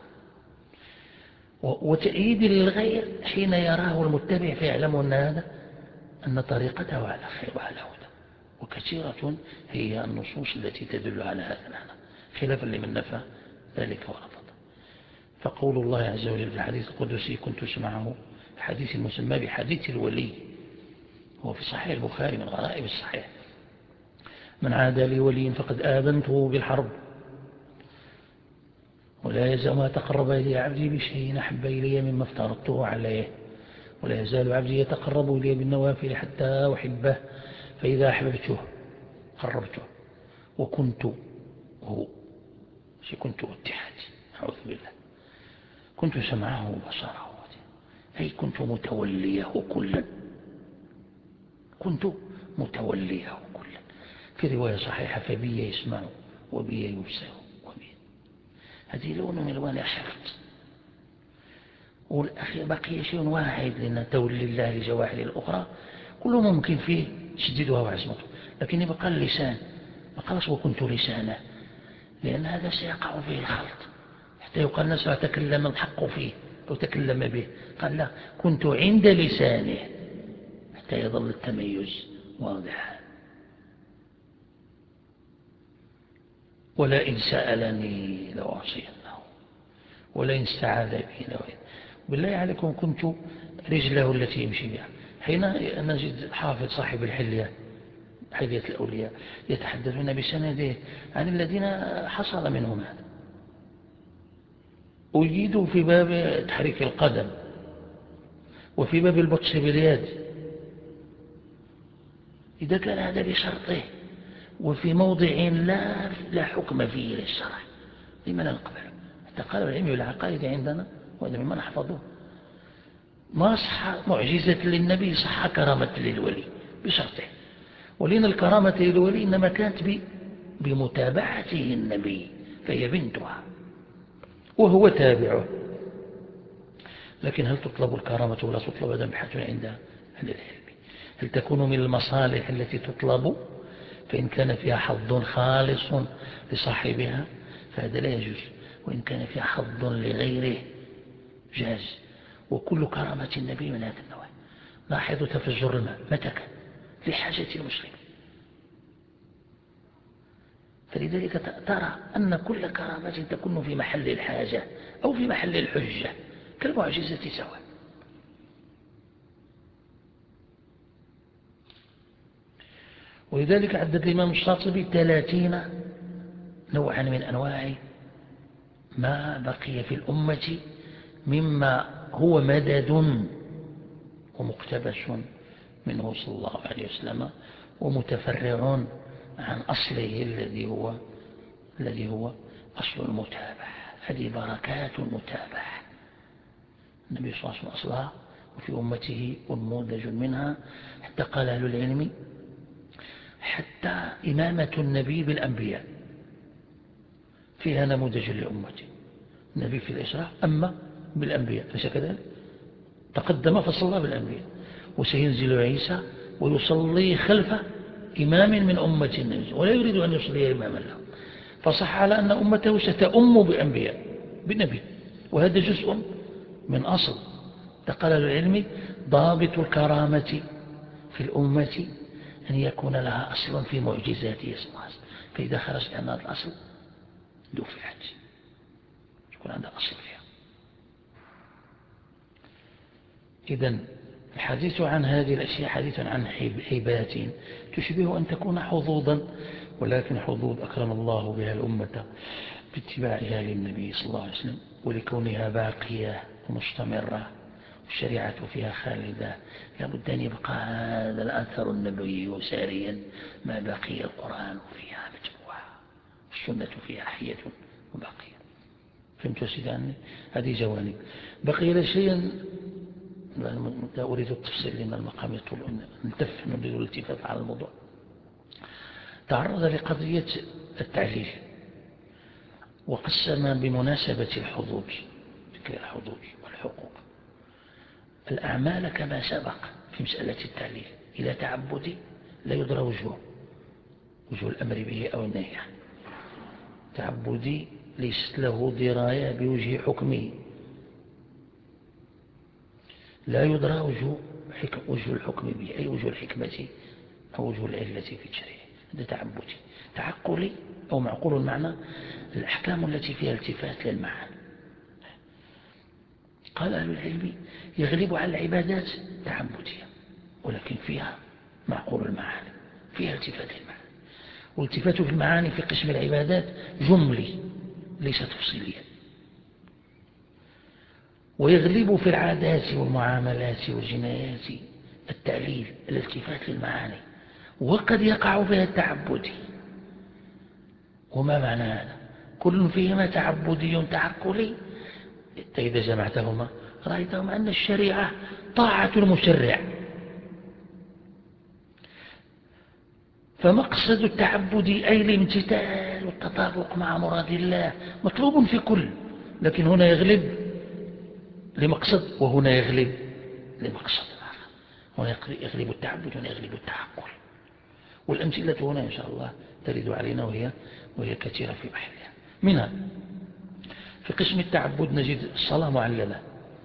وتأييد للغير حين يراه المتبع فيعلم أن طريقته على خير وعلى هدى. وكثيرة هي النصوص التي تدل على هذا المعنى، خلافا لمن نفى ذلك ورفض. فقول الله عز وجل في الحديث القدسي: كنت اسمعه، الحديث المسمى بحديث الولي، هو في صحيح البخاري من غرائب الصحيح: من عادى لي ولي فقد آذنته بالحرب، ولا يزال ما تقرب إلي عبدي بشيء أحب إلي مما افترضته عليه، ولا يزال عبدي يتقرب إلي بالنوافل حتى أحبه، فإذا أحببته قربته، وكنت اتحادي، أعوذ بالله، كنت سمعه وبصره، أي كنت متوليه كلا، كنت متوليه كلا. في رواية صحيحة: فبي يسمع وبي يبصر وبي. هذه لون من ألوان الحفظ. والأخير بقي شيء واحد، لأن تولي الله لجواحر الأخرى كله ممكن فيه تشديدها وعزمته، لكن يبقى اللسان، خلاص وكنت لسانه، لأن هذا سيقع فيه الخلط، حتى يقال الناس تكلم الحق فيه أو تكلم به. قال لا، كنت عند لسانه حتى يظل التميز واضحا. ولئن سألني لأعصينه، ولئن استعاذ بي بالله عليكم كنت رجله التي يمشي بها. حين نجد حافظ صاحب الحلية، حلية الأولياء، يتحدثون بسنده عن الذين حصل منهم هذا، أجيدوا في باب تحريك القدم، وفي باب البطش باليد، إذا كان هذا بشرطه وفي موضع لا حكم فيه للشرع، لما لا نقبله؟ حتى قال العلم والعقائد عندنا، وهذا مما نحفظه: ما صح معجزة للنبي صح كرامة للولي بشرطه، ولأن الكرامة للولي إنما كانت بمتابعته النبي، فهي بنتها وهو تابعه. لكن هل تطلب الكرامة ولا تطلب؟ هذا بحث عند أهل العلم. هل تكون من المصالح التي تطلب؟ فإن كان فيها حظ خالص لصاحبها فهذا لا يجوز، وإن كان فيها حظ لغيره جاز. وكل كرامة النبي من هذا النوع. لاحظوا تفجر الماء متى كان؟ لحاجة المسلم. فلذلك ترى أن كل كرامة تكون في محل الحاجة أو في محل الحجة كالمعجزة سواء. ولذلك عدد الإمام الشاطبي 30 نوعا من أنواع ما بقي في الأمة مما هو مدد ومقتبس منه صلى الله عليه وسلم، ومتفرع عن أصله الذي هو أصل المتابعة. هذه بركات المتابعة. النبي صلى الله عليه وسلم أصلها وفي أمته أنموذج منها، حتى قال أهل العلم حتى إمامة النبي بالأنبياء فيها نموذج لأمته. النبي في الإسراء أما بالأنبياء ليس كذلك؟ تقدم فصلى بالأنبياء، وسينزل عيسى ويصلي خلف إمام من أمة النبي ولا يريد أن يصلي إماما له، فصح على أن أمته ستأم بأنبياء بنبي، وهذا جزء من أصل. قال العلم ضابط الكرامة في الأمة أن يكون لها أصل في معجزاته صلى الله عليه وسلم، فإذا خرجت عن هذا الأصل دفعت، يكون عندها أصل فيها. إذن الحديث عن هذه الأشياء حديث عن هبات تشبه أن تكون حظوظا، ولكن حظوظ أكرم الله بها الأمة باتباعها للنبي صلى الله عليه وسلم، ولكونها باقية ومستمرة والشريعة فيها خالدة، لابد أن يبقى هذا الأثر النبوي ساريا ما بقي القرآن فيها متبوعة والسنة فيها حية وباقية. فهمت سيدي عني؟ هذه جوانب. بقي لي شيء لا أريد التفصيل لأن المقام يطول، نريد الالتفات على الموضوع. تعرض لقضية التعليل وقسم بمناسبة الحظوظ، ذكر الحظوظ والحقوق، الأعمال كما سبق في مسألة التعليل إلى تعبدي لا يدرى وجه الأمر به أو النهي عنه. تعبدي ليست له دراية بوجه حكمه، لا يدرى وجه الحكم به، أي وجه الحكمة أو وجه العلة في الشريعة. هذا تعبدي. تعقلي أو معقول المعنى الأحكام التي فيها التفات للمعاني. قال أهل العلم يغلب على العبادات تعبدية، ولكن فيها معقول المعاني، فيها التفات للمعاني. والالتفات في المعاني في قسم العبادات جملي ليس تفصيليا، ويغلب في العادات والمعاملات والجنايات التعليل الالتفات للمعاني، وقد يقع فيها التعبدي. وما معنى هذا؟ كل فيهما تعبدي تعقلي، إذا جمعتهما رأيتهما أن الشريعة طاعة المشرع، فمقصد التعبد أي الامتثال والتطابق مع مراد الله مطلوب في كل، لكن هنا يغلب لمقصد وهنا يغلب لمقصد آخر. هنا يغلب التعبد وهنا يغلب التعقل. والأمثلة هنا إن شاء الله ترد علينا وهي كثيرة في محلها. منها في قسم التعبد نجد الصلاة معللة،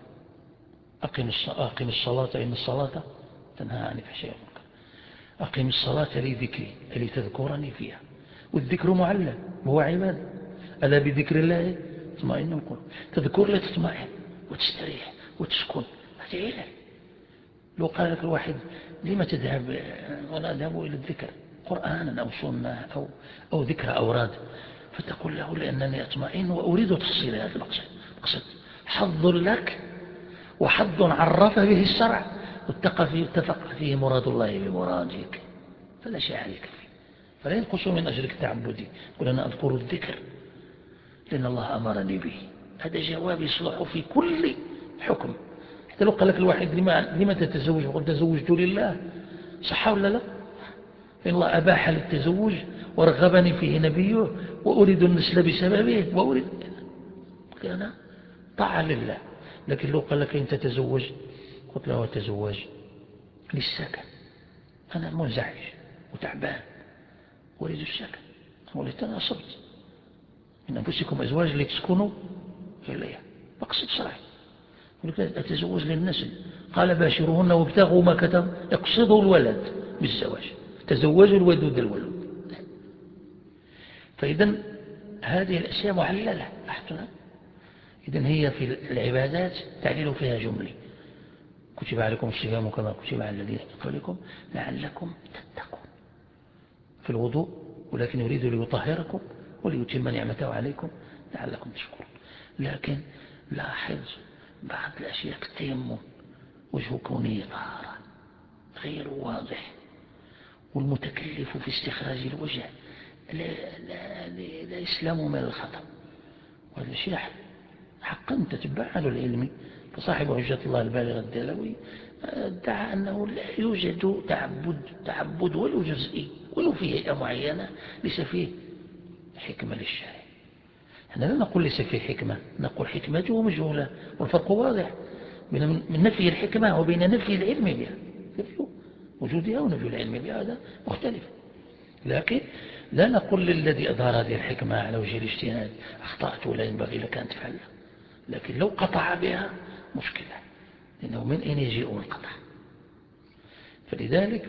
أقم الصلاة إن الصلاة تنهى عن الفحشاء والمنكر. أقم الصلاة لذكري لتذكرني فيها، والذكر معلل وهو عبادة. ألا بذكر الله تطمئن القلوب، تذكر لتطمئن وتستريح وتسكن، هذه علل. لو قال لك الواحد لما تذهب ولا أذهب إلى الذكر قرآنا أو سنة أو ذكر أوراد، فتقول له لأنني أطمئن وأريد تحصيل هذا المقصد. حظ لك وحظ عرف به الشرع واتفق فيه مراد الله بمرادك، فلا شيء عليك فيه. فلا ينقص من أجرك التعبدي، قل أنا أذكر الذكر لأن الله أمرني به. هذا جواب يصلح في كل حكم. حتى لو قال لك الواحد لما تتزوج وقل تزوجت لله، صح ولا لا؟ إن الله أباح للتزوج ورغبني فيه نبيه وأريد النسل بسببه وأريد أنا طاعة لله. لكن لو قال لك أنت تتزوج قلت له تزوج للسكن، أنا منزعج وتعبان أريد السكن، قلت أنا أصبت من أنفسكم أزواج لتسكنوا إليها، مقصد صحيح. أتزوج للنسل، قال باشروهن وابتغوا ما كتب، يقصدوا الولد بالزواج، تزوجوا الودود الولود. فإذا هذه الأشياء معللة أحسن. إذن هي في العبادات تعليل فيها جملي، كتب عليكم الصيام كما كتب على الذين من قبلكم لعلكم تتقون. في الوضوء ولكن يريد ليطهركم وليتم نعمته عليكم لعلكم تشكرون. لكن لاحظ بعض الأشياء كالتيمم وجه كونية طهارة غير واضح، والمتكلف في استخراج الوجه لا يسلم من الخطأ، وهذا شيء حقا تتبع له العلمي. فصاحب حجة الله البالغ الدلوي ادعى أنه لا يوجد تعبد ولو جزئي ولو في هيئة معينة ليس فيه حكمة للشارع. احنا لا نقول ليس فيه حكمة، نقول حكمته مجهولة، والفرق واضح من نفي الحكمة وبين نفي العلم بها. نفي وجودها ونفي العلم بها هذا مختلف. لكن لا نقول للذي أظهر هذه الحكمة على وجه الاجتهاد أخطأت ولا ينبغي لك أن تفعلها، لكن لو قطع بها مشكلة، لأنه من أين يجيء القطع؟ فلذلك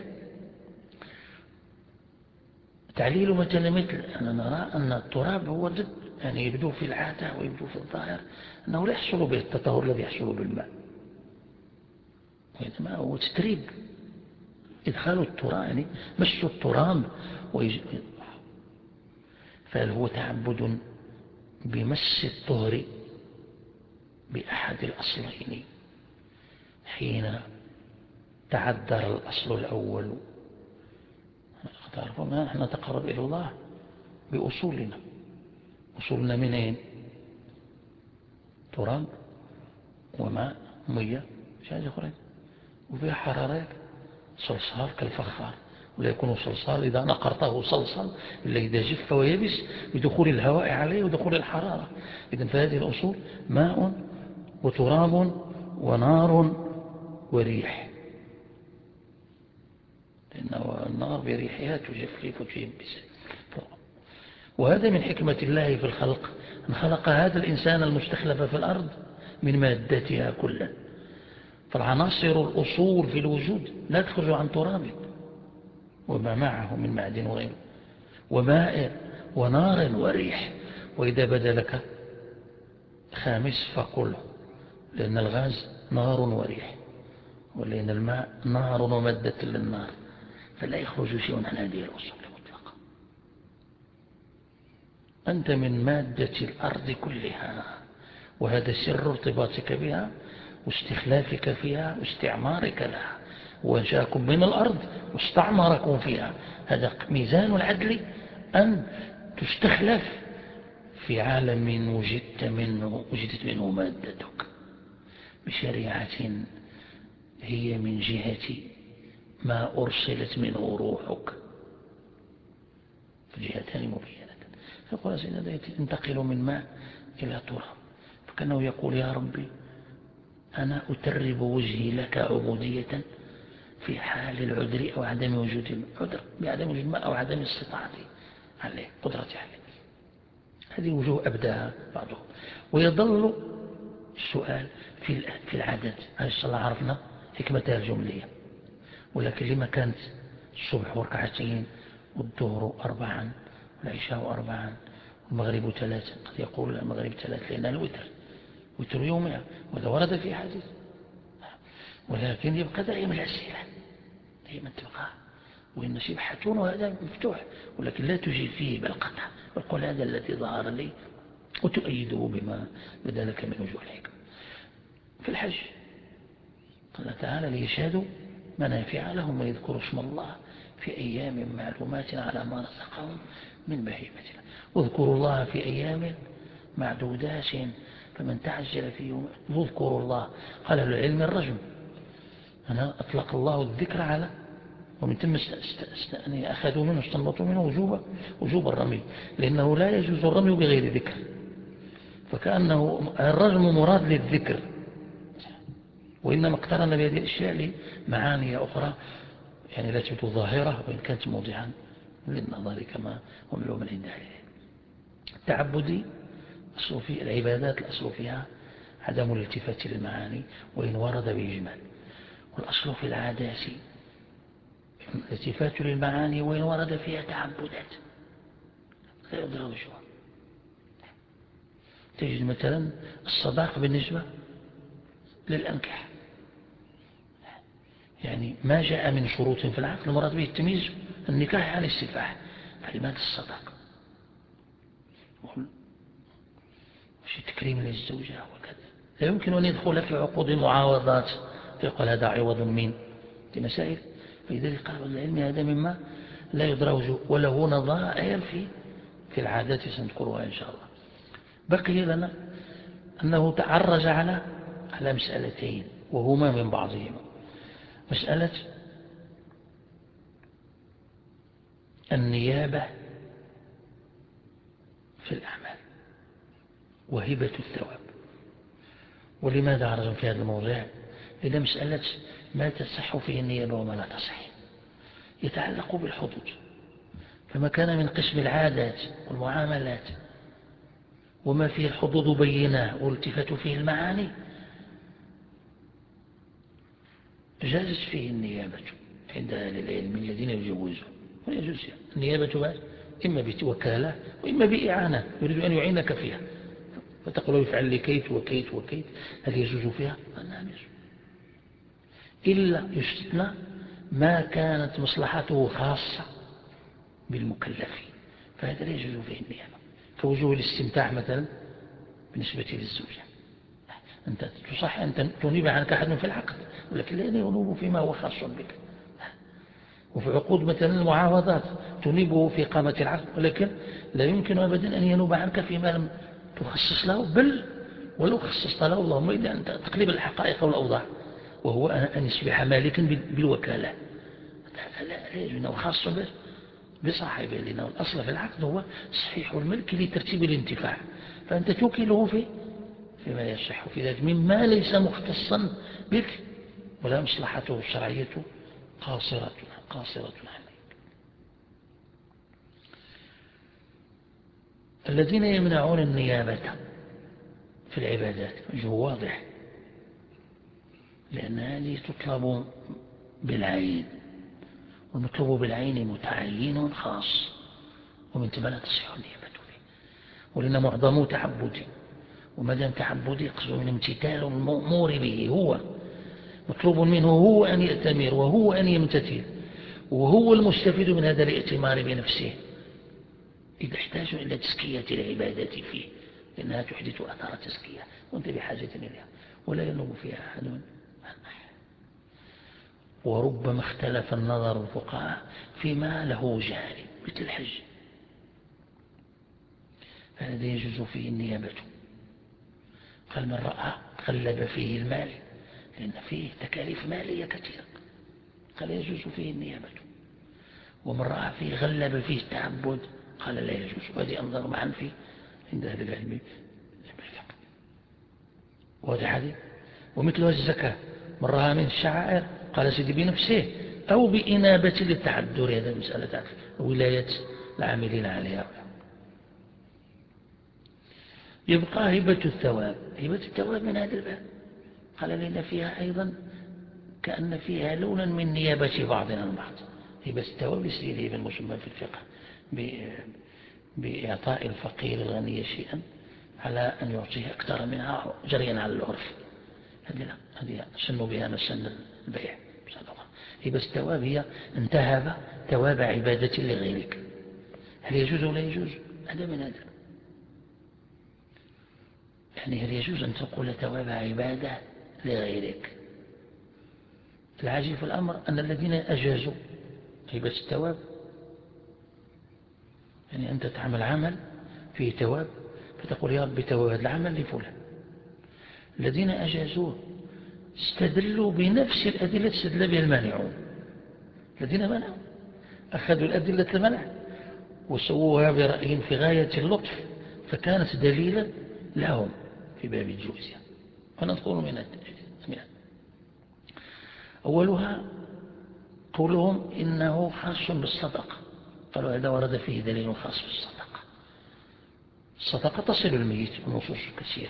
تعليل مثلا مثل أننا نرى أن التراب هو ضد، يعني يبدو في العادة ويبدو في الظاهر أنه لا يحصل به التطهر الذي يحصل بالماء، وإنما هو تتريب، إدخال التراب يعني مس التراب فهل هو تعبد بمس الطهر بأحد الأصلين حين تعذر الأصل الأول؟ تعرفون نحن نتقرب إلى الله بأصولنا. أصولنا منين؟ تراب وماء مية شيء أخرى، وفيها حرارات صلصال كالفخار، ولا يكون صلصال إذا نقرته صلصال إلا إذا جف ويبس بدخول الهواء عليه ودخول الحرارة. إذن فهذه الأصول ماء وتراب ونار وريح، لأن النار بريحها تجفف وتيبس. وهذا من حكمة الله في الخلق، أن خلق هذا الإنسان المستخلف في الأرض من مادتها كلها. فالعناصر الأصول في الوجود لا تخرج عن تراب وما معه من معدن وغيره، وماء ونار وريح. وإذا بدا لك خامس فقله، لأن الغاز نار وريح، ولأن الماء نار ومادة للنار، فلا يخرج شيء عن هذه الأصول مطلقا. أنت من مادة الأرض كلها، وهذا سر ارتباطك بها واستخلافك فيها واستعمارك لها، وانشاكم من الأرض واستعمركم فيها. هذا ميزان العدل، أن تستخلف في عالم وجدت منه مادتك بشريعة هي من جهة ما أرسلت منه روحك، في جهتان مبينة. فقال سيدنا انتقل من ماء إلى تراب، فكأنه يقول يا ربي أنا أترب وجهي لك عبودية في حال العذر أو عدم وجود العذر، بعدم وجود الماء أو عدم استطاعة عليه، قدرتي عليه. هذه وجوه أبداها بعضهم. ويظل السؤال في العدد. هذه الصلاة عرفنا حكمتها الجملية، ولكن لما كانت الصبح ركعتين والظهر 4 والعشاء 4 والمغرب 3؟ قد يقول المغرب 3 لأنها الوتر، وتر يومها، وهذا ورد في حديث. ولكن يبقى دائما الأسئلة، دائما تبقى، وإن يبحثون وهذا مفتوح، ولكن لا تجيب فيه بالقطع، وقل هذا الذي ظهر لي وتؤيده بما بذلك من وجوه الحكم. في الحج قال تعالى ليشهدوا منافع لهم ويذكروا اسم الله في أيام معلومات على ما رزقهم من بهيمة، واذكروا الله في أيام معدودات فمن تعجل في يوم واذكروا الله. قال العلم الرجم، أنا أطلق الله الذكر على، ومن ثم أخذوا منه استنبطوا منه وجوب الرمي، لأنه لا يجوز الرمي بغير ذكر، فكأنه الرجم مراد للذكر، وإنما اقترن بهذه الأشياء لمعاني أخرى يعني لا تبدو ظاهرة وإن كانت موضحا للنظر كما هو معلوم عند أهل العلم. التعبدي أصل في العبادات، الأصل فيها عدم الالتفات للمعاني وإن ورد بإجمال، والأصل في العادات الالتفات للمعاني وإن ورد فيها تعبدات لا يدرى وجهها. تجد مثلا الصداق بالنسبة للأنكح، يعني ما جاء من شروط في العقد المراد به التمييز النكاح عن السفاح، فلماذا الصداق؟ وشي تكريم للزوجة وكذا. لا يمكن أن يدخل في عقود المعاوضات فيقول هذا عوض من في مسائل. فلذلك قال العلم هذا مما لا يدرى وجهه، وله نظائر في العادات سنذكرها إن شاء الله. بقي لنا أنه تعرج على مسألتين وهما من بعضهما. مسألة النيابة في الأعمال وهبة الثواب. ولماذا عرض في هذا الموضوع؟ لأن مسألة ما تصح فيه النيابة وما لا تصح يتعلق بالحدود، فما كان من قسم العادات والمعاملات وما فيه الحدود بينة والتفات فيه المعاني جازت فيه النيابة عند أهل العلم الذين يجوزون. ويجوز النيابة إما بوكالة وإما بإعانة، يريد أن يعينك فيها فتقول يفعل لي كيت وكيت وكيت، هل يجوز فيها؟ نعم يجوز، إلا يستثنى ما كانت مصلحته خاصة بالمكلفين، فهذا لا يجوز فيه النيابة، كوجوه الاستمتاع مثلا بالنسبة للزوجة. أنت تصح أن تنيب عنك أحد في العقد، ولكن لا ينوب فيما هو خاص بك. وفي عقود مثلا المعاوضات تنيبه في قامة العقد، ولكن لا يمكن أبدا أن ينوب عنك فيما لم تخصص له، بل ولو خصصت له اللهم إذا أنت تقليب الحقائق والأوضاع، وهو أن يصبح مالكا بالوكالة. لا يجوز أنه خاص بصاحبه، لأنه الأصل في العقد هو صحيح الملك لترتيب الانتفاع، فأنت توكله فيما يصح في ذلك مما ليس مختصا بك ولا مصلحته الشرعية قاصرة عنك. الذين يمنعون النيابة في العبادات وجه واضح، لأن هذه تطلب بالعين، والمطلوب بالعين متعين خاص، ومن ثم لا تصح النيابة فيه، ولأن معظمه تعبدي، وما دام تعبدي يقصد من امتثال المأمور به، هو مطلوب منه هو أن يأتمر وهو أن يمتثل، وهو المستفيد من هذا الائتمار بنفسه إذا احتاج إلى تزكية العبادة فيه، لأنها تحدث أثار تزكية وأنت بحاجة إليها، ولا ينوب فيها أحد. وربما اختلف النظر الفقهاء فيما له جانب مثل الحج، فهذا يجوز فيه النيابة. قال من رأى غلب فيه المال لأن فيه تكاليف مالية كثيرة، قال يجوز فيه النيابة. ومن رأى فيه غلب فيه التعبد قال لا يجوز، وهذه أنظر معا فيه عند أهل العلم بالفقه. وهذا حديث. ومثل الزكاة من رأى من الشعائر قال سيدي بنفسه أو بإنابة للتعذر، هذا مسألة ولاية العاملين عليها. يبقى هبة الثواب. هبة الثواب من هذا الباب قال لنا فيها أيضا كأن فيها لونا من نيابة بعضنا البعض. هبة الثواب ليس الهبة المسمى في الفقه بإعطاء الفقير الغني شيئا على أن يعطيه أكثر منها جريا على العرف، هذه سنوا بها مسن البيع. هبة الثواب هي أن تهب ثواب عبادة لغيرك، هل يجوز ولا يجوز؟ هذا من هذا، يعني هل يجوز أن تقول ثواب عبادة لغيرك؟ العجيب في الأمر أن الذين أجازوا هبة الثواب، يعني أنت تعمل عمل فيه ثواب فتقول يا رب ثواب هذا العمل لفلان. الذين أجازوه استدلوا بنفس الأدلة استدل بها المانعون. الذين منعوا أخذوا الأدلة المنع وسووها برأي في غاية اللطف، فكانت دليلا لهم في باب الجوز. ونذكر من أولها قولهم إنه خاص بالصدقة، قالوا هذا ورد فيه دليل خاص بالصدقة. الصدقة تصل الميت، النصوص كثيرة،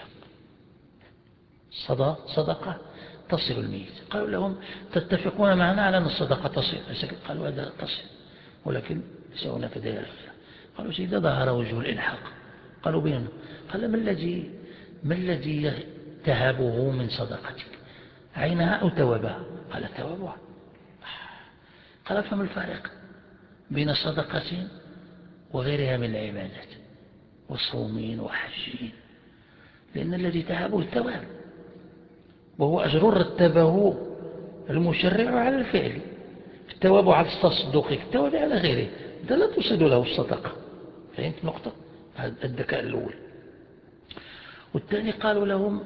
صدقة تصل الميت. قالوا لهم تتفقون معنا على أن الصدقة تصل، قالوا هذا تصل ولكن ليس هناك دليل. قالوا إذا ظهر وجه الإلحاق قالوا بيننا، قال ما الذي تهبه من صدقتك، عينها أو ثوابها؟ قال ثوابها. قال فما الفارق بين صدقة وغيرها من العبادات وصومين وحجين؟ لأن الذي تهبه الثواب، وهو أجر رتبه المشرع على الفعل، الثواب على التصدق الثواب على غيره، ده لا تصل له الصدقة. فهمت نقطة الذكاء الأول؟ والثاني قالوا لهم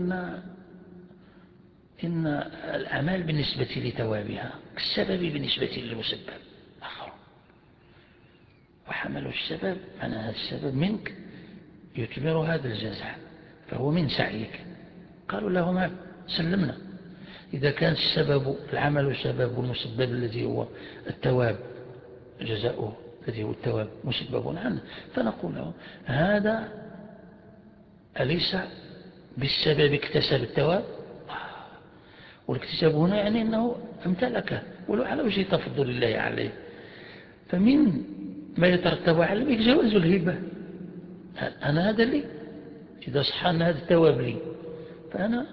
إن الأعمال بالنسبة لثوابها كالسبب بالنسبة للمسبب آخر، وحملوا السبب أن هذا السبب منك يثمر هذا الجزاء فهو من سعيك. قالوا لهم سلمنا، إذا كان السبب العمل سبب والمسبب الذي هو الثواب جزاؤه الذي هو الثواب مسبب عنه، فنقول له هذا أليس بالسبب اكتسب الثواب؟ والاكتساب هنا يعني أنه امتلكه ولو على وجه تفضل الله عليه. فمن ما يترتب عليه جواز الهبة. أنا هذا لي، إذا صح أن هذا الثواب لي فأنا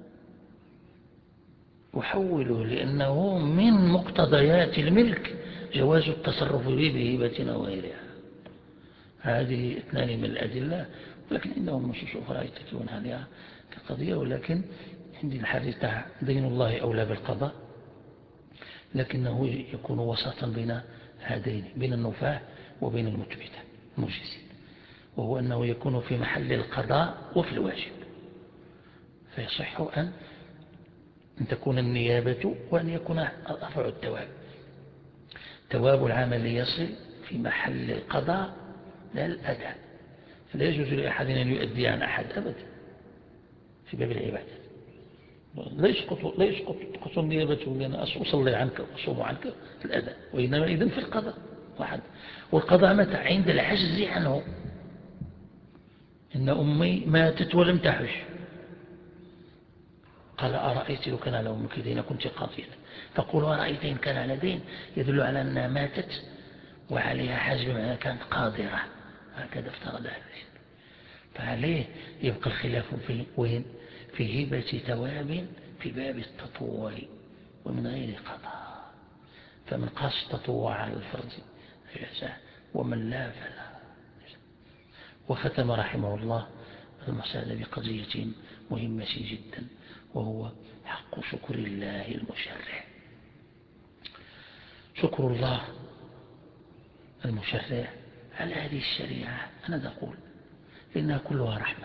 أحوله، لأنه من مقتضيات الملك جواز التصرف به بهبة وغيرها. هذه اثنان من الأدلة، ولكن عندهم نصوص أخرى يتكلون عليها كقضية، ولكن عندي الحديث دين الله أولى بالقضاء، لكنه يكون وسطا بين هذين، بين النفاة وبين المجيزين، وهو أنه يكون في محل القضاء وفي الواجب، فيصح أن تكون النيابة وأن يكون رفع الثواب. ثواب العمل يصل في محل القضاء لا الأداء، فلا يجوز لأحد أن يؤدي عن أحد أبدا في باب العبادة. لا يسقط نيابته لأن أصلي عنك وأصوم عنك في الأداء، وإنما إذن في القضاء واحد. والقضاء متى؟ عند العجز عنه. إن أمي ماتت ولم تحج، قال أرأيت لو كان على أمك دين كنت قاضية، فقول أرأيت إن كان على دين يدل على أنها ماتت وعليها حج بمعنى كانت قادرة، هكذا افترض أهل العلم. فعليه يبقى الخلاف في وين؟ في هبة ثواب في باب التطوع ومن غير قضاء، فمن قاس التطوع على الفرض فيجزاه، ومن لا فلا. وختم رحمه الله المسألة بقضية مهمة جدا، وهو حق شكر الله المشرع. شكر الله المشرع على هذه الشريعة أنا أقول إنها كلها رحمة.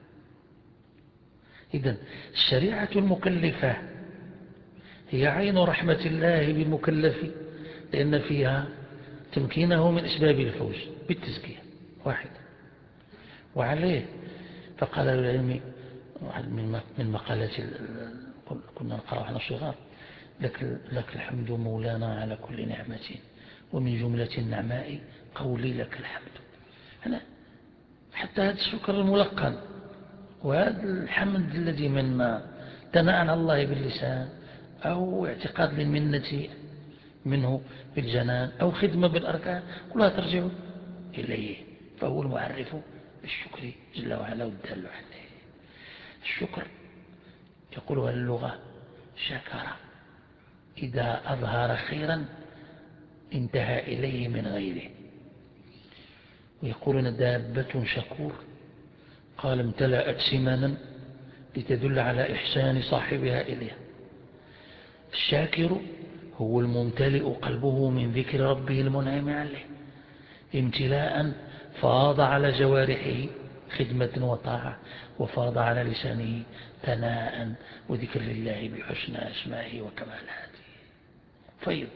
إذن الشريعة المكلفة هي عين رحمة الله بالمكلف، لأن فيها تمكينه من أسباب الفوز بالتزكية واحد. وعليه فقال العلم من مقالات كنا نقرأ عن الصغار: لك الحمد مولانا على كل نعمة، ومن جملة النعماء قولي لك الحمد. هنا حتى هذا الشكر الملقن وهذا الحمد الذي من ما ثناء على الله باللسان أو اعتقاد للمنة منه بالجنان أو خدمة بالأركان، كلها ترجع إليه، فهو المعرف بالشكر جل وعلا والدال عليه. الشكر يقولها اللغة شكر إذا أظهر خيرا انتهى إليه من غيره، ويقولون دابة شكور قال امتلأت سمانا لتدل على إحسان صاحبها إليها. الشاكر هو الممتلئ قلبه من ذكر ربه المنعم عليه امتلاء فاض على جوارحه خدمة وطاعة، وفاض على لسانه ثناء وذكر لله بحسن أسمائه وكمالاته. فيض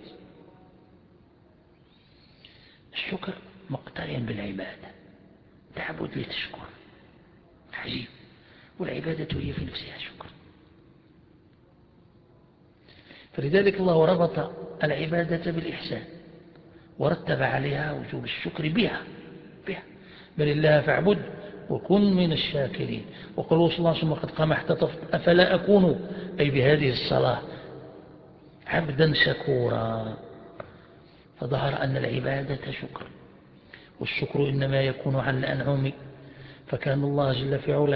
الشكر مقترن بالعبادة، تعبد لتشكر، عجيب. والعبادة هي في نفسها شكر، فلذلك الله ربط العبادة بالإحسان ورتب عليها وجوب الشكر بها بل الله فاعبد وكن من الشاكرين. وقال صلى الله عليه وسلم: قد قام احتطف أفلا أكون أي بهذه الصلاة عبدا شكورا. فظهر أن العبادة شكر، والشكر إنما يكون على الأنعم، فكان الله جل في علاه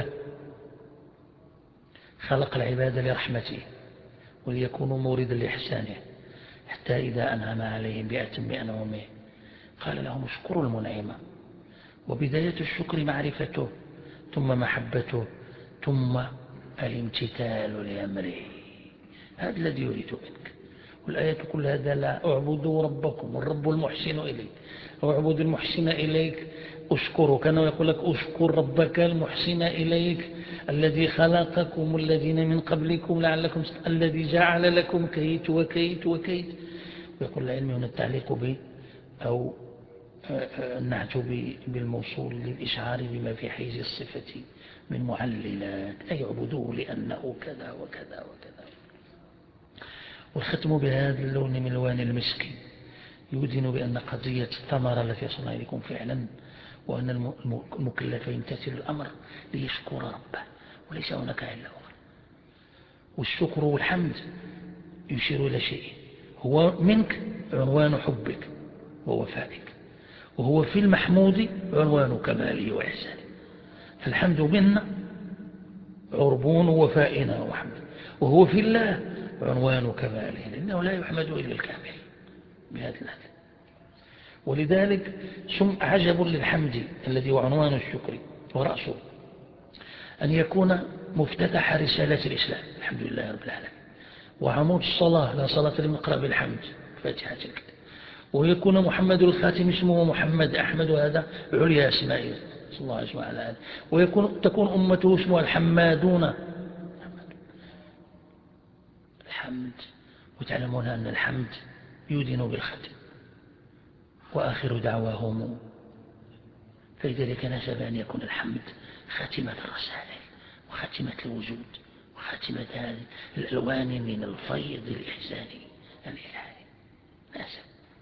خلق العباد لرحمته وليكونوا موردا لإحسانه، حتى إذا أنعم عليهم بأتم أنعمه قال لهم اشكروا المنعم. وبداية الشكر معرفته ثم محبته ثم الامتثال لأمره، هذا الذي يريد منك. والآية كل هذا لا اعبدوا ربكم والرب المحسن إليك، اعبد المحسن إليك أشكره، كانوا يقول لك أشكر ربك المحسن إليك الذي خلقكم الذين من قبلكم لعلكم الذي جعل لكم كيت وكيت وكيت. ويقول العلم هنا التعليق به أو النعت بالموصول للإشعار بما في حيز الصفة من معللات، أي اعبدوه لأنه كذا وكذا وكذا. والختم بهذا اللون من الوان المسك يودن بأن قضية الثمرة التي وصلنا إليكم فعلا، وأن المكلف يمتثل الأمر ليشكر ربه وليس هناك علة أخرى. والشكر والحمد يشير إلى شيء هو منك عنوان حبك ووفائك، وهو في المحمود عنوان كماله وإحسانه. فالحمد منا عربون وفائنا وحمد، وهو في الله عنوان كماله، لأنه لا يحمد إلا الكامل بهذا الأدب. ولذلك عجب للحمد الذي هو عنوان الشكر ورأسه أن يكون مفتتح رسالة الإسلام الحمد لله رب العالمين، وعمود الصلاة لا صلاة لمن يقرأ بالحمد فاتحة الكتاب، ويكون محمد الخاتم اسمه محمد أحمد، وهذا عليا اسمائه صلى الله عليه وسلم، تكون أمته اسمها الحمادون الحمد. وتعلمون أن الحمد يودن بالختم، وآخر دعواهم، فلذلك نسب أن يكون الحمد خاتمة الرسائل وخاتمة الوجود وخاتمة هذه الألوان من الفيض الإحساني الإلهي ناسب.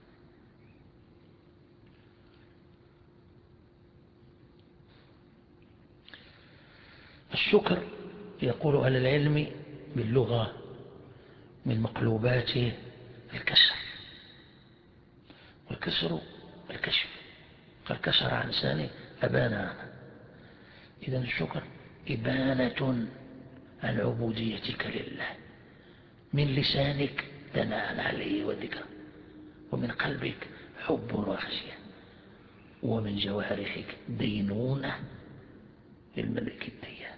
الشكر يقول أهل العلم باللغة من مقلوباته الكسر، والكسر الكشف، فالكسر عن لسانه أبان عنه. إذن الشكر إبانة عن عبوديتك لله، من لسانك ثناء عليه وذكر، ومن قلبك حب وخشية، ومن جوارحك دينونة للملك الديان.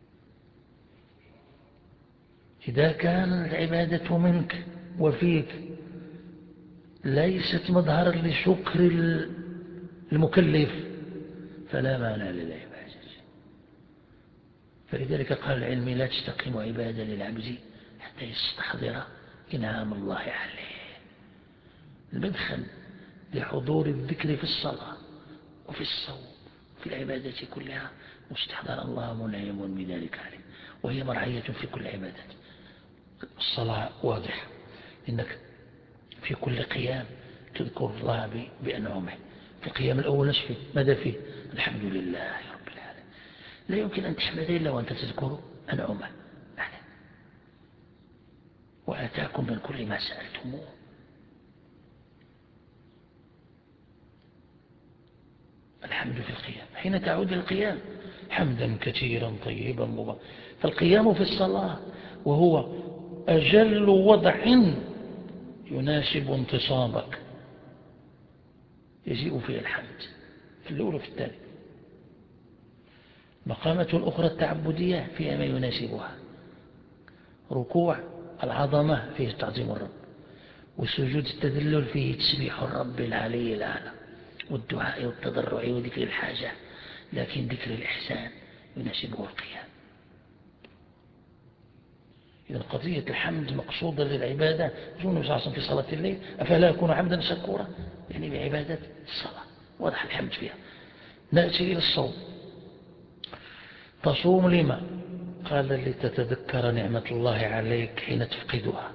إذا كان العبادة منك وفيك ليست مظهرا لشكر المكلف فلا معنى للعبادة. فلذلك قال العلم لا تستقيم عبادة للعبد حتى يستحضر إنعام الله عليه. المدخل لحضور الذكر في الصلاة وفي الصوم في العبادة كلها واستحضار الله منعم بذلك عليه، وهي مرعية في كل عبادة. الصلاة واضح إنك في كل قيام تذكر الله بأنعمه. في القيام الأول نشفي ماذا فيه؟ الحمد لله رب العالمين. لا يمكن أن تحمد إلا وأنت تذكر أنعمه وآتاكم من كل ما سألتموه. الحمد في القيام، حين تعود القيام حمدا كثيرا طيبا مباركا. فالقيام في الصلاة وهو أجل وضع يناسب انتصابك يجيء فيه الحمد في الأول وفي الثاني. مقامة أخرى التعبدية فيها ما يناسبها، ركوع العظمة فيه تعظيم الرب، والسجود التذلل فيه تسبيح الرب العلي الأعلى، والدعاء والتضرع وذكر الحاجة، لكن ذكر الإحسان يناسبه القيام. إذا قضية الحمد مقصودة للعبادة. يقول صلى في صلاة الليل أفلا يكون عبدا شكورا، يعني بعبادة الصلاة واضح الحمد فيها. نأتي إلى الصوم. تصوم لما؟ قال لتتذكر نعمة الله عليك حين تفقدها.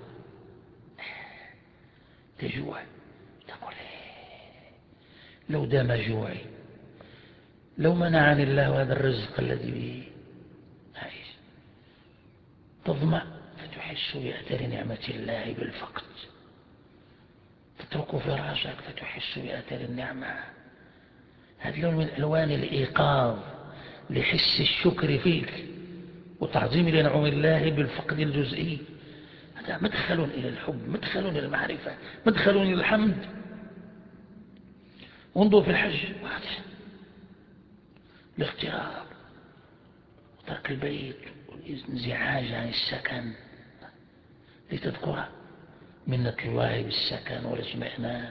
تجوع تقول لو دام جوعي، لو منعني الله هذا الرزق الذي به عايش. تظمأ فتحس بأثر نعمة الله بالفقد، تترك فراشك فتحس بأثر النعمة. هذا لون من ألوان الإيقاظ لحس الشكر فيك وتعظيم لنعم الله بالفقد الجزئي. هذا مدخل إلى الحب، مدخل إلى المعرفة، مدخل إلى الحمد. انظر في الحج واضح الاغتراب وترك البيت والانزعاج عن السكن لتذكره منة الله بالسكن والاطمئنان،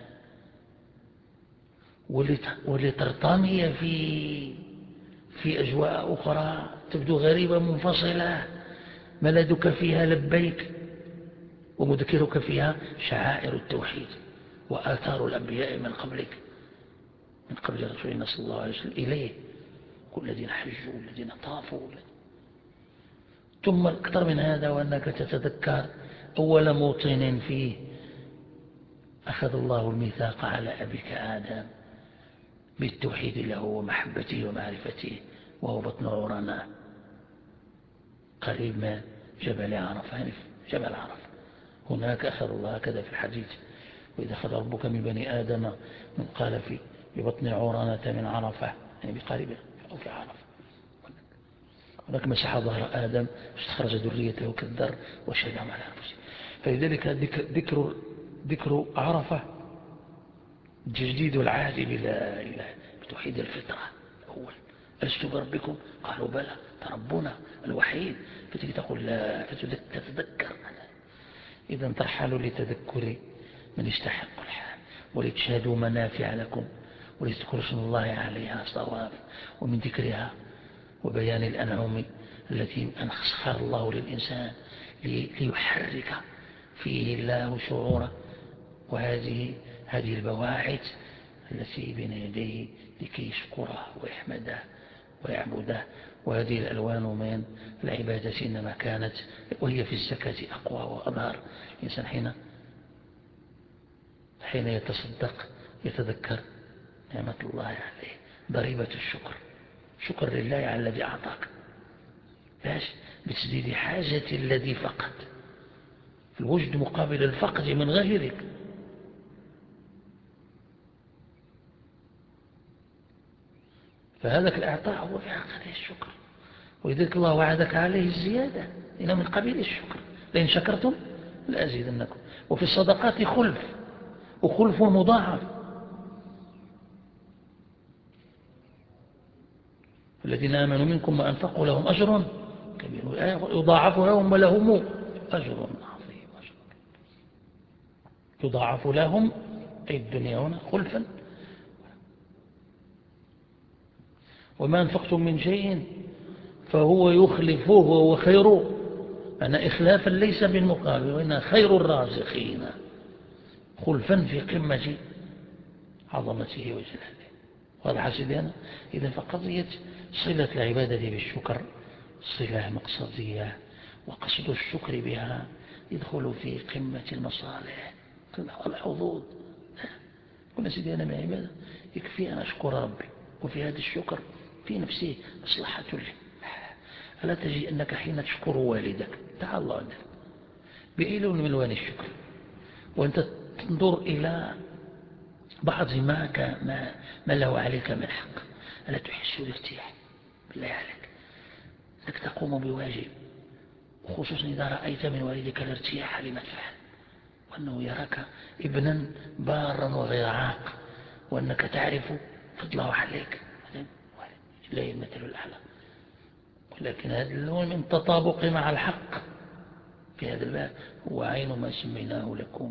ولترتمي في أجواء أخرى تبدو غريبة منفصلة، ملدك فيها لبيك، ومذكرك فيها شعائر التوحيد وآثار الأنبياء من قبلك، من قبل رسولنا صلى الله عليه وسلم إليه، كل الذين حجوا والذين طافوا. ثم أكثر من هذا، وأنك تتذكر أول موطن فيه أخذ الله الميثاق على أبيك آدم بالتوحيد له ومحبته ومعرفته، وهو بطن عرناء قريب من جبل عرفة، جبل عرفة. هناك أخذ الله هكذا في الحديث: وإذا أخذ ربك من بني آدم من قال في ببطن عرنة من عرفة، يعني بقريب أو في عرفة. هناك مسح ظهر آدم واستخرج ذريته كالذر وشهدهم على أنفسهم. فلذلك ذكر عرفة تجديد العهد بلا إله، بتوحيد الفطرة الأول. ألست بربكم؟ قالوا بلى، ربنا الوحيد. فتجي تقول لا، فتتذكر. إذا ترحلوا لتذكر من يستحق الحال، ولتشهدوا منافع لكم، ولتذكروا اسم الله عليها صواف، ومن ذكرها وبيان الأنعم التي أنخسخها الله للإنسان ليحرك فيه الله شعوره، وهذه البواعث التي بين يديه لكي يشكره ويحمده ويعبده. وهذه الألوان من العبادة إنما كانت، وهي في الزكاة أقوى وأظهر. الإنسان حين يتصدق يتذكر نعمة الله عليه، ضريبة الشكر، شكر لله على الذي أعطاك، بتسديد حاجة الذي فقد، الوجد مقابل الفقد من غيرك. فهذا الإعطاء هو في حقه الشكر، ولذلك الله وعدك عليه الزيادة، إنه من قبيل الشكر، لئن شكرتم لأزيدنكم. وفي الصدقات خلف، وخلف مضاعف. الذين آمنوا منكم وأنفقوا لهم أجر كبير، يضاعف لهم ولهم أجر عظيم. يضاعف لهم أي الدنيا هنا خلفا. وما أنفقتم من شيء فهو يخلفه وهو خير، أنا إخلافا ليس بالمقابل، وإنها خير الرازقين، خلفا في قمة عظمته وجلاله. واضح سيدنا؟ إذا فقضية صلة العبادة بالشكر صلة مقصدية، وقصد الشكر بها يدخل في قمة المصالح والحظوظ. قلنا سيدي أنا من عبادة يكفي أن أشكر ربي، وفي هذا الشكر في نفسه مصلحة لي. ألا تجي أنك حين تشكر والدك، تعال الله عندك بأي لون من ألوان الشكر، وأنت تنظر إلى بعض ما له عليك من حق، ألا تحس بالارتياح بالله عليك أنك تقوم بواجب، وخصوصا إذا رأيت من والدك الارتياح لما تفعل، وأنه يراك ابنا بارا وغير عاق، وأنك تعرف فضله عليك، لا المثل الأعلى. ولكن هذا اللون من تطابق مع الحق في هذا الباب هو عين ما سميناه لكم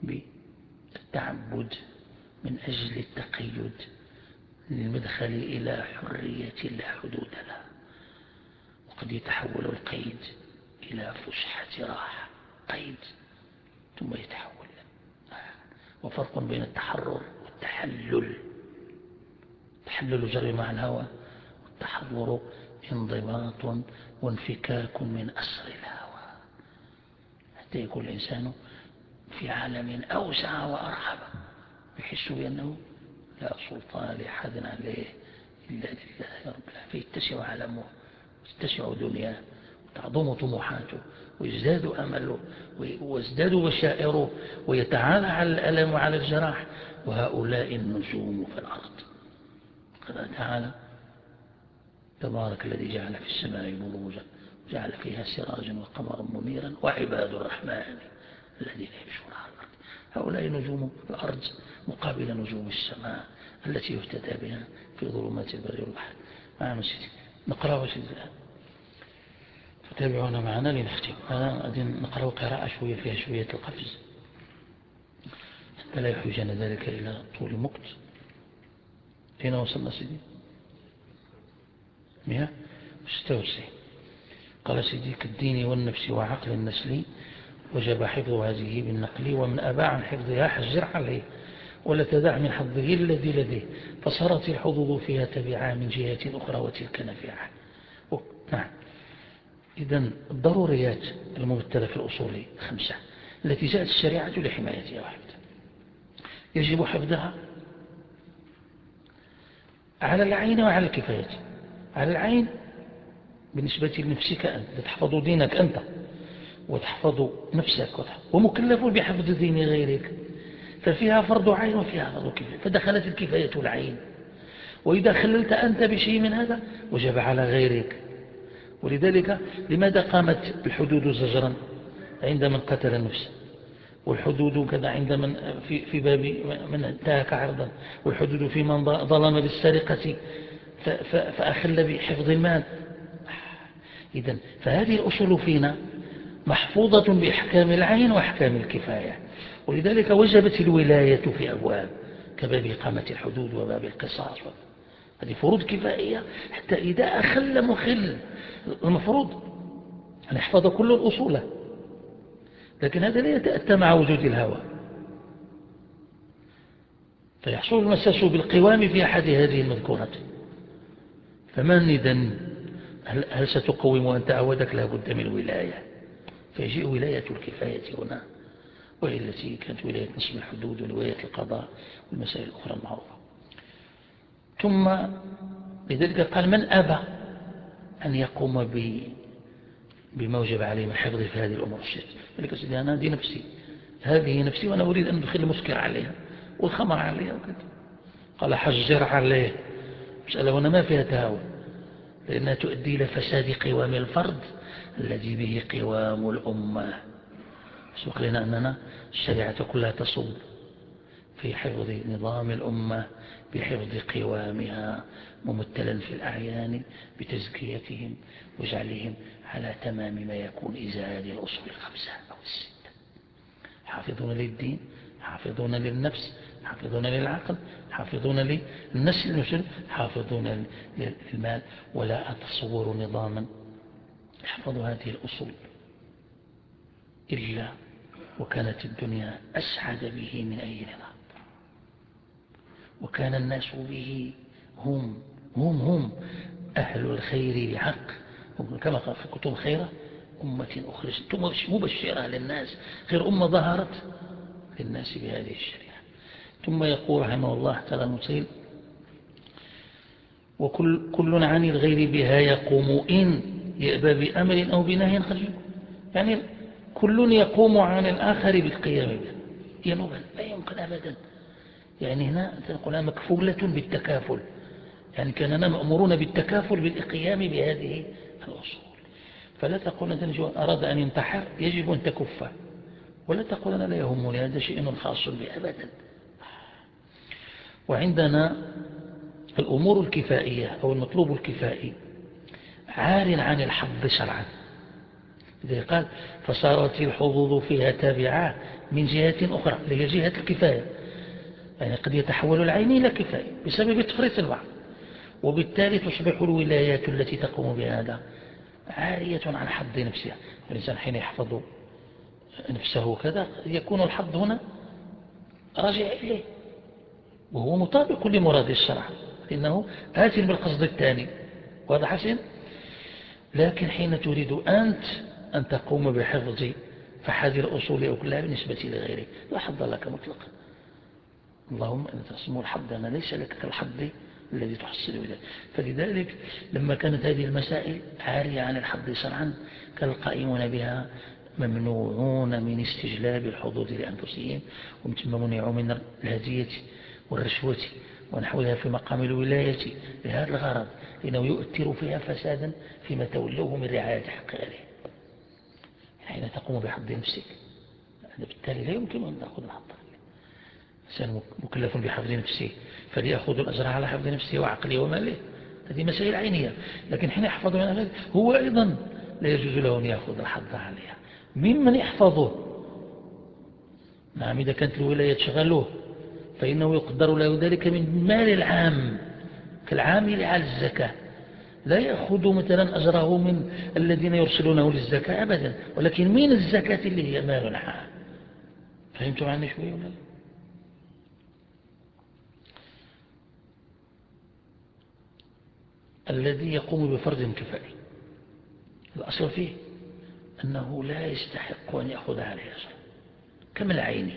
بالتعبد من أجل التقيد للمدخل إلى حرية لا حدود لها. وقد يتحول القيد إلى فسحة راحة، قيد ثم يتحول. وفرق بين التحرر والتحلل. التحلل جري مع الهوى، والتحرر انضباط وانفكاك من أسر الهوى، حتى يكون الإنسان في عالم أوسع وأرحب، يحس بأنه لا سلطان لأحد عليه إلا لله رب العالمين، فيتسع عالمه وتتسع دنياه وتعظم طموحاته ويزداد أمله ويزداد بشائره ويتعالى على الألم وعلى الجراح. وهؤلاء النجوم في الأرض. قال تعالى: تبارك الذي جعل في السماء بروجا وجعل فيها سراجا وقمرا منيرا وعباد الرحمن الذين يمشون على الأرض. هؤلاء نجوم الأرض مقابل نجوم السماء التي يهتدى بها في ظلمات البر والبحر. معنا سيدي نقرأ وسيدي الآن، فتابعونا معنا لنختم. أنا نقرأ قراءة شوية فيها شوية القفز. فلا يحوجن ذلك إلى طول مكت. هنا وصلنا سيدي 196. قال سيدي: كالدين والنفس وعقل النسل وجب حفظ هذه بالنقل، ومن أبى عن حفظها حجر عليه ولا تدع من حظه الذي لديه، فصارت الحظوظ فيها تبعا من جهة أخرى وتلك نافعة. نعم. إذن الضروريات الممثلة في الأصول 5 التي جاءت الشريعة لحمايتها وحفظها، يجب حفظها على العين وعلى الكفاية. على العين بالنسبة لنفسك أنت، تحفظ دينك أنت وتحفظ نفسك ومكلف بحفظ دين غيرك، ففيها فرض عين وفيها فرض كفاية، فدخلت الكفاية العين. وإذا خللت أنت بشيء من هذا وجب على غيرك. ولذلك لماذا قامت الحدود زجرا عند من قتل النفس، والحدود كذا عند من في باب من انتهك عرضا، والحدود في من ظلم بالسرقة فأخل بحفظ المال. إذن فهذه الأصول فينا محفوظة بإحكام العين وإحكام الكفاية، ولذلك وجبت الولاية في أبواب كباب إقامة الحدود وباب القصاص. هذه فروض كفائية، حتى إذا أخل مخل المفروض أن يحفظ كل الأصول، لكن هذا لا يتأتى مع وجود الهوى، فيحصل المساس بالقوام في أحد هذه المذكورات. فمن إذن هل ستقوم وأنت عودك؟ لا بد من ولاية، فيجيء ولاية الكفاية هنا، وهي التي كانت ولاية نصب الحدود وولاية القضاء والمسائل الأخرى المعروفة. ثم لذلك قال: من أبى أن يقوم بما وجب عليه من حفظه في هذه الأمور الشتى. قال لك سيدي أنا دي نفسي، هذه نفسي وأنا أريد أن أدخل المسكر عليها والخمر عليها وكذا. قال: حجر عليه. مسألة هنا ما فيها تهاون، لأنها تؤدي إلى فساد قوام الفرد الذي به قوام الأمة. سبق لنا أننا الشريعة كلها تصب في حفظ نظام الأمة بحفظ قوامها، ممثلا في الأعيان بتزكيتهم وجعلهم على تمام ما يكون إزاء هذه الأصول 5 أو 6: حافظون للدين، حافظون للنفس، حافظون للعقل، حافظون للنسل، حافظون للمال. ولا أتصور نظاما يحفظ هذه الأصول إلا وكانت الدنيا أسعد به من أي نظام، وكان الناس به هم أهل الخير بحق، كما قال في كتب خيرة أمة أخرجت مبشرة للناس، خير أمة ظهرت للناس بهذه الشريعة. ثم يقول رحمه الله تعالى المصير: وكل عن الغير بها يقوم إن يأبى بأمر أو بنهي خرج. يعني كل يقوم عن الآخر بالقيام به، ينوبا لا يمكن أبدا. يعني هنا تنقلها مكفولة بالتكافل، يعني كاننا مأمورون بالتكافل بالقيام بهذه الأصول. فلا تقول أنت أراد أن ينتحر يجب أن تكفه، ولا تقول أنا لا يهمني هذا شيء خاص بي أبدا. وعندنا الأمور الكفائية أو المطلوب الكفائي عار عن الحظ شرعا. إذا قال: فصارت الحظوظ فيها تابعة من جهة أخرى، اللي هي جهة الكفاية، يعني قد يتحول العين إلى كفاية بسبب تفريط البعض، وبالتالي تصبح الولايات التي تقوم بهذا عارية عن حظ نفسها. والإنسان حين يحفظ نفسه كذا يكون الحظ هنا راجع إليه، وهو مطابق لمراد الشرع، لأنه آت بالقصد الثاني، وهذا حسن. لكن حين تريد أنت أن تقوم بحفظ فهذه الأصول كلها بالنسبة لغيرك لا حظ لك مطلقا. اللهم أنت تسمو الحظ، أنا ليس لك كالحظ الذي تحصل به. فلذلك لما كانت هذه المسائل عارية عن الحظ شرعا كان القائمون بها ممنوعون من استجلاب الحظوظ لأنفسهم، ومثل منعوا من الهدية والرشوة ونحوها في مقام الولاية لهذا الغرض، لأنه يؤثر فيها فسادا فيما تولوه من رعاية حق غيره. حين تقوم بحظ نفسك بالتالي لا يمكن أن تأخذ الحظ. الإنسان مكلف بحفظ نفسه فليأخذ الأجر على حفظ نفسه وعقله وماله، هذه مسائل عينية. لكن حين يحفظ من أهله هو أيضا لا يجوز له أن يأخذ الحظ عليها. ممن يحفظه نعم إذا كانت الولاية تشغله فإنه يقدر له ذلك من مال العام كالعامل على الزكاة، لا يأخذ مثلا أجره من الذين يرسلونه للزكاة أبدا، ولكن من الزكاة اللي هي مال عام. فهمتم عني شوية ولا لا؟ الذي يقوم بفرض كفائي الأصل فيه أنه لا يستحق أن يأخذ عليه أجر كما العين،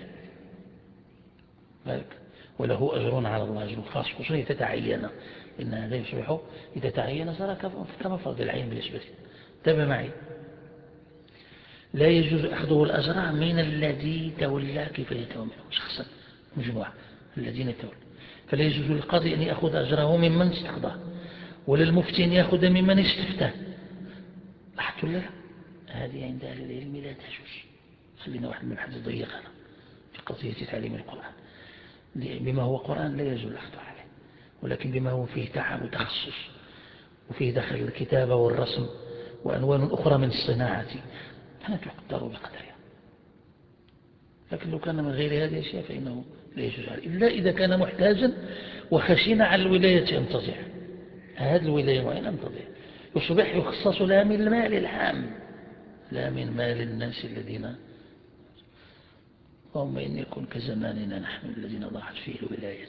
وله أجر على الله أجر خاص، خصوصا إذا تعين، إن هذا يصبح إذا تعين صار كما فرض العين بالنسبة. تابع معي. لا يجوز أخذه الأجر من الذي تولى كفايته منه شخصا مجموعة الذين تولوا، فلا يجوز للقاضي أن يأخذ أجره ممن استقضاه، ولا المفتي أن يأخذ ممن استفتاه. لاحظتوا لا؟ هذه عند أهل العلم لا تجوز. خلينا واحد من الحديث ضيق هذا في قضية تعليم القرآن. بما هو قرآن لا يجوز الأخذ عليه، ولكن بما هو فيه تعب وتخصص وفيه دخل الكتابة والرسم وأنوان أخرى من الصناعة فلا تقدر بقدرها. لكن لو كان من غير هذه الأشياء فإنه لا يجوز عليه، إلا إذا كان محتاجا وخشينا على الولاية أن تضيع. هذه الولاية معينة أن تضيع يصبح يخصص لها من المال العام لا من مال الناس الذين، اللهم إن يكون كزماننا نحن الذين ضاعت فيه الولاية.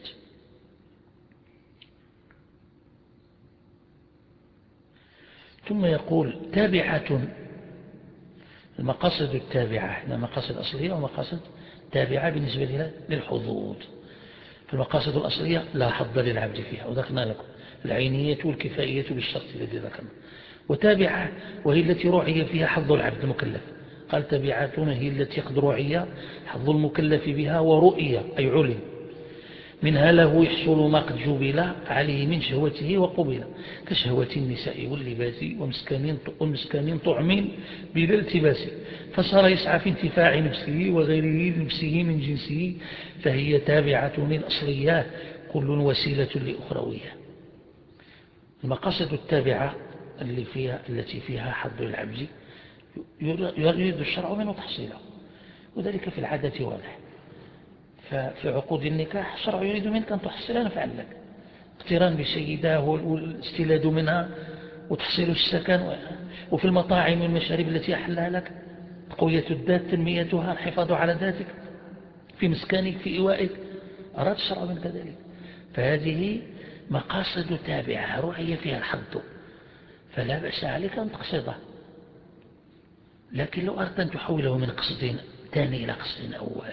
ثم يقول تابعة، المقاصد التابعة، إنها مقاصد أصلية ومقاصد تابعة بالنسبة للحظوظ. فالمقاصد الأصلية لا حظ للعبد فيها وذكرنا لكم العينية والكفائية بالشرط الذي ذكرنا، وتابعة وهي التي رعي فيها حظ العبد المكلف. قال تابعة هي التي قد رعي حظ المكلف بها ورؤية أي علم منها له يحصل ما قد جبل عليه من شهوته وقبل، كشهوة النساء واللباس ومسكن طعم بلا التباس، فصار يسعى في انتفاع نفسه وغيره نفسه من جنسه، فهي تابعة للأصليات كل وسيلة لأخروية. المقاصد التابعة التي فيها حظ العبد يريد الشرع منه تحصيله، وذلك في العادة واضح. ففي عقود النكاح الشرع يريد منك أن تحصل نفعا لك، اقتران بسيدة والاستلاد منها وتحصيل السكن، وفي المطاعم والمشارب التي أحلها لك تقوية الذات تنميتها الحفاظ على ذاتك في مسكنك في إيوائك، أراد الشرع منك ذلك. فهذه مقاصد تابعة رعي فيها الحظ، فلا بأس عليك أن تقصده. لكن لو أردت أن تحوله من قصد ثاني إلى قصد أول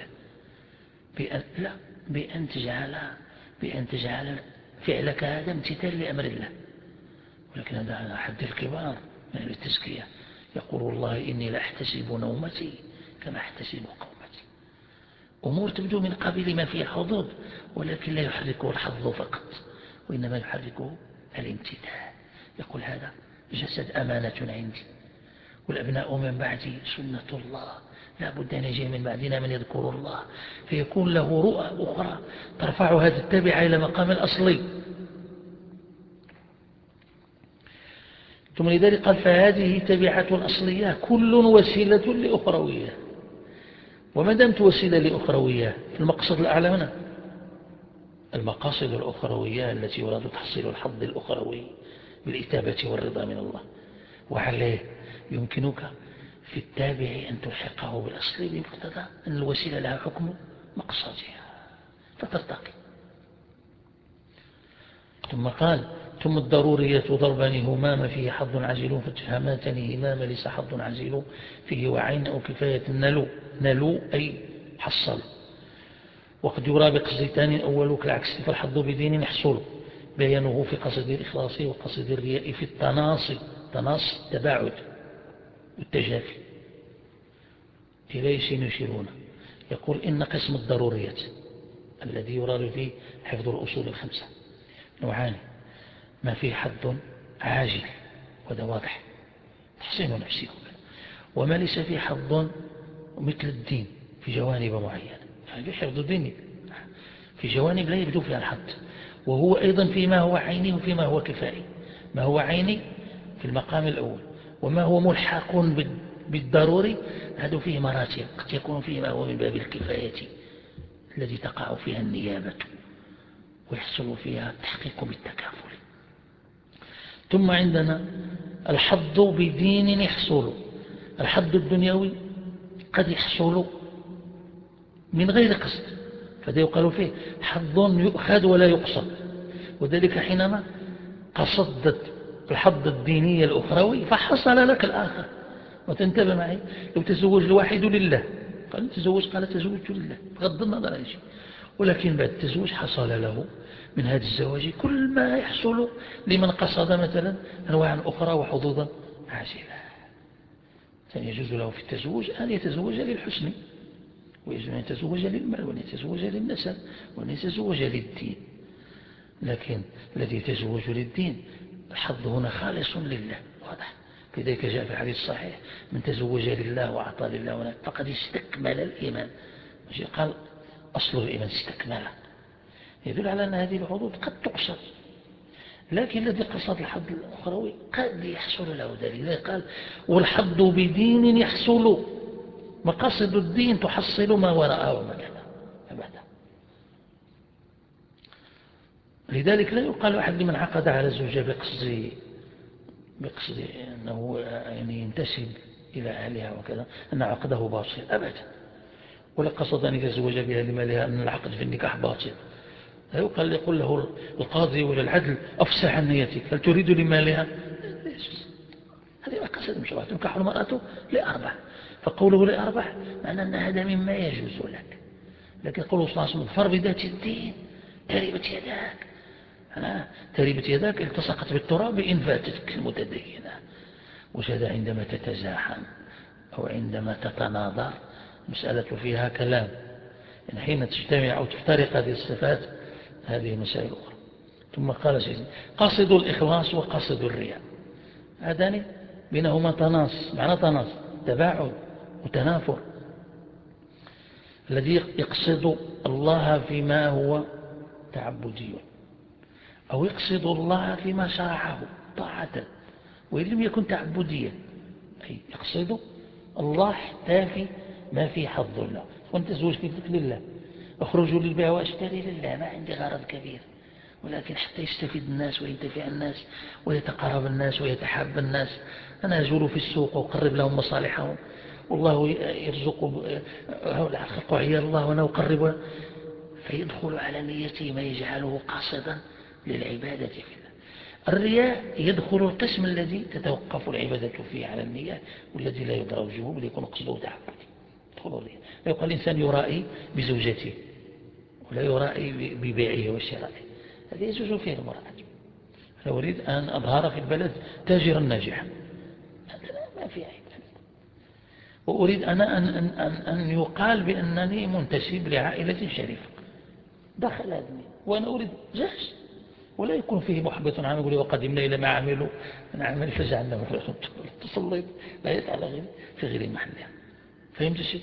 بأن تجعل فعلك هذا امتثال لأمر الله. ولكن هذا حد الكبار من التزكية، يقول والله إني لأحتسب نومتي كما أحتسب قومتي. أمور تبدو من قبيل ما فيه حظوظ، ولكن لا يحركه الحظ فقط، وإنما يحركه الامتثال. يقول هذا جسد أمانة عندي، والأبناء من بعدي سنة الله، لا بد أن يجي من بعدنا من يذكر الله، فيكون له رؤى أخرى ترفع هذه التابعة إلى مقام الأصلي. ثم لذلك قال فهذه تبعة الأصلية كل وسيلة لأخروية. وما دامت وسيلة لأخروية في المقصد الأعلى هنا المقاصد الأخروية التي يراد تحصيل الحظ الأخروي بالإتابة والرضا من الله، وعليه يمكنك في التابع أن تلحقه بالأصل بمقتضى أن الوسيلة لها حكم مقصدها فترتقي. ثم قال ثم الضرورية ضربان همام فيه حظ عزيل فتفهماتني همام ليس حظ عزيل فيه وعين أو كفاية نلو أي حصل. وقد يرى بقصد ثاني أول كالعكس فالحظ بدين يحصل بيانه في قصد الإخلاص وقصد الرياء في التناصي التباعد والتجافي. إليه يشيرون. يقول إن قسم الضروريات الذي يراد فيه حفظ الأصول الخمسة نوعان: ما فيه حظ عاجل وهذا واضح تحصين نفسه، وما ليس فيه حظ مثل الدين في جوانب معينة، هذا حفظ دينك في جوانب لا يبدو فيها الحظ، وهو أيضا فيما هو عيني وفيما هو كفائي. ما هو عيني في المقام الأول، وما هو ملحق بالضروري هذا فيه مراتب، قد يكون فيه ما هو من باب الكفاية الذي تقع فيها النيابة ويحصل فيها التحقيق بالتكافل. ثم عندنا الحظ بدين يحصل. الحظ الدنيوي قد يحصل من غير قصد، فده يقال فيه حظ يؤخذ ولا يقصد. وذلك حينما قصدت الحظ الديني الأخروي فحصل لك الآخر. وتنتبه معي، لو تزوج الواحد لله قال تزوج، قال تزوجت لله بغض النظر عن شيء، ولكن بعد التزوج حصل له من هذا الزواج كل ما يحصل لمن قصد مثلا أنواعا أخرى وحظوظا عاجلة. يجوز له في التزوج أن يتزوج للحسن، ويجوز أن يتزوج للمال، وأن يتزوج للنسل، وأن يتزوج للدين. لكن الذي يتزوج للدين الحظ هنا خالص لله، واضح. لذلك جاء في الحديث الصحيح من تزوج لله وأعطى لله فقد استكمل الإيمان. قال أصل الإيمان استكمله، يدل على أن هذه الحظوظ قد تقصد، لكن الذي قصد الحظ الأخروي قد يحصل له ذلك. قال والحظ بدين يحصل، مقاصد الدين تحصل ما وراءه ومكانه أبدا. لذلك لا يقال أحد لمن عقد على الزوجة بقصد أنه يعني ينتسب إلى أهلها وكذا أن عقده باطل أبدا، ولا قصد أن يتزوج بها لمالها أن العقد في النكاح باطل. لا يقول له القاضي ولا العدل أفسح عن نيتك، هل تريد لمالها؟ هذه ما قصد مشروع. تنكح المرأة لأربع، فقوله لأربع معنى أن هذا مما يجوز لك. لكن قوله صلى الله عليه وسلم فر بذات الدين تربت يداك، تربت يداك التصقت بالتراب إن فاتتك المتدينة. وهذا عندما تتزاحم أو عندما تتناظر مسألة فيها كلام، يعني حين تجتمع أو تفترق هذه الصفات هذه مسائل أخرى. ثم قال سيدي قصد الإخلاص وقصد الرياء، هذان بينهما تناص، معنى تناص تباعد وتنافر. الذي يقصد الله فيما هو تعبدي، أو يقصد الله فيما شرعه طاعة وإن لم يكن تعبديا، أي يقصد الله حتى في ما فيه حظ الله. وانت تزوج كيف لله، اخرجوا للبيع واشتري لله، ما عندي غرض كبير، ولكن حتى يستفيد الناس وينتفع الناس ويتقرب الناس ويتحاب الناس. أنا أزور في السوق وأقرب لهم مصالحهم، والله يرزق الخلق عيال الله وأنا أقرب، فيدخل على نيته ما يجعله قاصدا للعبادة في الله. الرياء يدخل القسم الذي تتوقف العبادة فيه على النية، والذي لا يدرى وجهه بل يكون قصده تعبدي، يدخل الرياء. يقول الإنسان يرائي بزوجته ولا يرائي ببيعه وشرائه، هذا يجوز فيه المرأة. لو أريد أن أظهر في البلد تاجرا ناجحا، ما في عيب. وأريد أنا أن يقال بأنني منتسب لعائلة شريفة، دخل هذا، وأنا أريد جاش، ولا يكون فيه محبط عام يقول وقدمنا إلى ما عملوا من عمل فجعلنا تصليت لا يتعلى غير في غير محلها. فهمت الشيء؟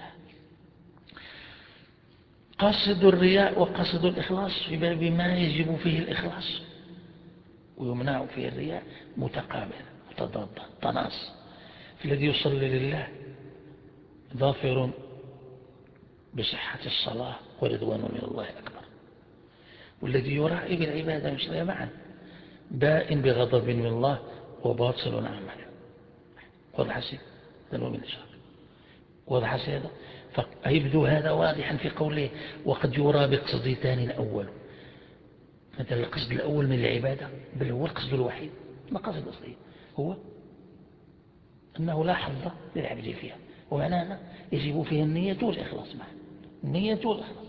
قصد الرياء وقصد الإخلاص في باب ما يجب فيه الإخلاص ويمنع فيه الرياء متقابل متضاد تناص. الذي يصلي لله ظافر بصحة الصلاة ورضوان من الله أكبر، والذي يرائي بالعبادة مثلها معا باء بغضب من الله وباطل عمله. واضح سي هذا من الشرع، واضح سي هذا. فيبدو هذا واضحا في قوله وقد يرى بقصد ثاني أول. مثلا القصد الأول من العبادة بل هو القصد الوحيد، المقاصد الأصلية هو أنه لا حظ للعبد فيها، ومعناها يجب فيها النية والإخلاص معا، النية والإخلاص،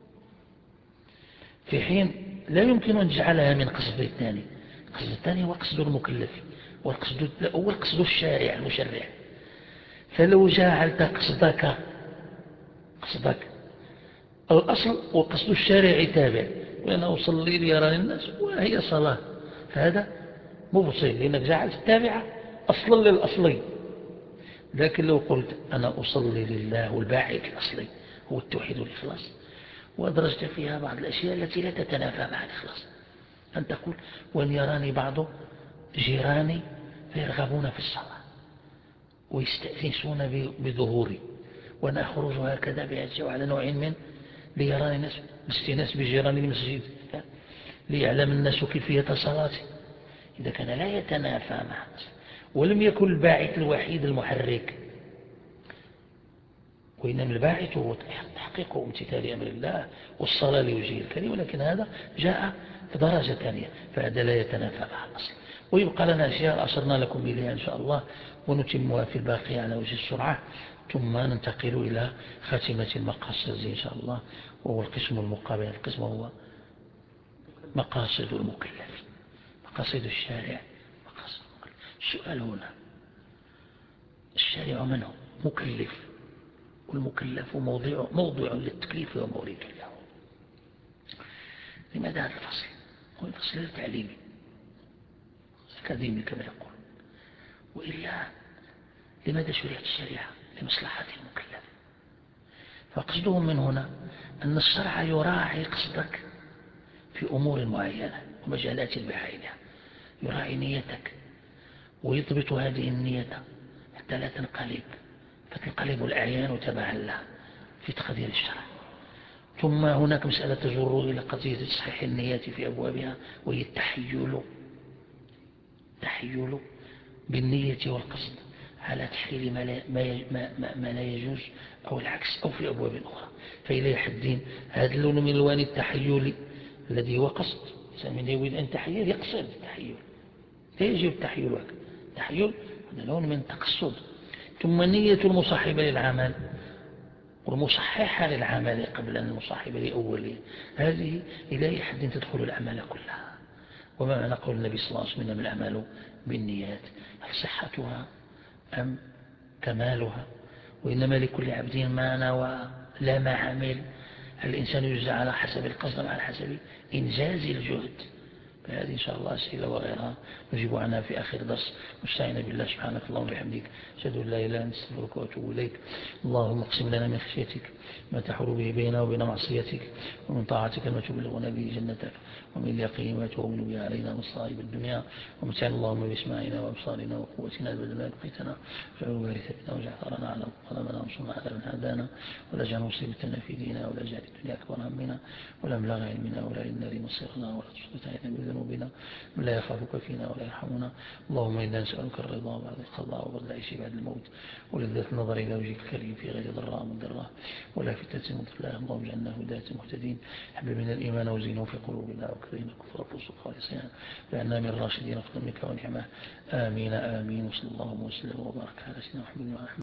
في حين لا يمكن أن تجعلها من قصد الثاني. القصد الثاني هو قصد المكلف، والقصد الأول قصد الشارع المشرع. فلو جعلت قصدك الأصل وقصد الشارع تابع، وأنا أصلي ليراني الناس وهي صلاة، فهذا مبصر لأنك جعلت التابعة أصلا للأصلي. لكن لو قلت أنا أصلي لله والباعث الأصلي هو التوحيد والإخلاص، وأدرجت فيها بعض الأشياء التي لا تتنافى مع الإخلاص، أن تقول وأن يراني بعض جيراني فيرغبون في الصلاة، ويستأنسون بظهوري، وأنا أخرج هكذا بهذا على نوع من ليراني الناس الاستئناس بجيران المسجد، ليعلم الناس كيفية صلاتي. إذا كان لا يتنافى معه ولم يكن الباعث الوحيد المحرك، وإنما الباعث هو تحقيق امتثال أمر الله والصلاة لوجه الكريم، ولكن هذا جاء في درجة ثانية، فهذا لا يتنافى مع الأصل. ويبقى لنا أشياء أشرنا لكم إليها إن شاء الله، ونتمها في الباقي على وجه السرعة، ثم ننتقل إلى خاتمة المقاصد إن شاء الله، وهو القسم المقابل. القسم هو مقاصد المكلف، مقاصد الشارع، مقاصد المكلف. السؤال هنا، الشارع من هو؟ مكلف، والمكلف موضع للتكليف ومورد له. لماذا هذا الفصل؟ هو الفصل التعليمي أكاديمي كما يقول، وإلا لماذا شرعت الشريعة؟ لمصلحة المكلف. فقصدهم من هنا أن الشرع يراعي قصدك في أمور معينة ومجالات بعينها، يراعي نيتك ويضبط هذه النية حتى لا فتنقلب الأعيان تبعا لها في تقدير الشرع. ثم هناك مسألة تجر إلى قضية تصحيح النيات في أبوابها، وهي التحيل بالنية والقصد على تحليل ما لا يجوز أو العكس، أو في أبواب أخرى. فإلى حد هذا اللون من الوان التحيل الذي هو قصد، من يريد أن تحيل يقصد التحيل، لا يجب التحيل هكذا. التحيل هذا لون من التقصد. ثم نية المصاحبة للعمل والمصححة للعمل قبل أن المصاحبة لأوله، هذه إلى أي حد تدخل الأعمال كلها. وما معنى قول النبي صلى الله عليه وسلم: الأعمال بالنيات، هل صحتها أم كمالها؟ وإنما لكل عبد ما نوى لا ما عمل. الإنسان يجزى على حسب القصد على حسب إنجاز الجهد. فهذه إن شاء الله أسئلة وغيرها نجيب عنها في آخر درس، مستعين بالله. سبحانك اللهم وبحمدك، أشهد أن لا إله إلا أنت، أستغفرك وأتوب إليك. اللهم اقسم لنا من خشيتك ما تحول به بيننا وبين معصيتك، ومن طاعتك ما تبلغنا به جنتك، ومن اليقين ما تهون به علينا مصائب الدنيا. ومتعنا اللهم باسماعنا وابصارنا وقوتنا ابدا ما بقيتنا، واجعل الوارث منا واجعل ثارنا على من ظلمنا وانصرنا على من عادانا، ولا تجعل مصيبتنا في ديننا، ولا تجعل الدنيا اكبر همنا ولا مبلغ علمنا ولا الى النار مصيرنا، ولا تسلط علينا بذنوبنا من لا يخافك فينا ولا يرحمنا. اللهم انا نسالك الرضا بعد القضاء وبرد العيش بعد الموت، ولذة النظر الى وجهك الكريم في غير ضراء مضرة ولا فتنة مضلة. اللهم اجعلنا هداة مهتدين، حبب من الايمان وزينه في قلوبنا، وكرهنا الكفر والفسوق والعصيان، واجعلنا من الراشدين فضلك ونعمه. آمين آمين. وصلى الله وسلم وبارك على سيدنا محمد وعلى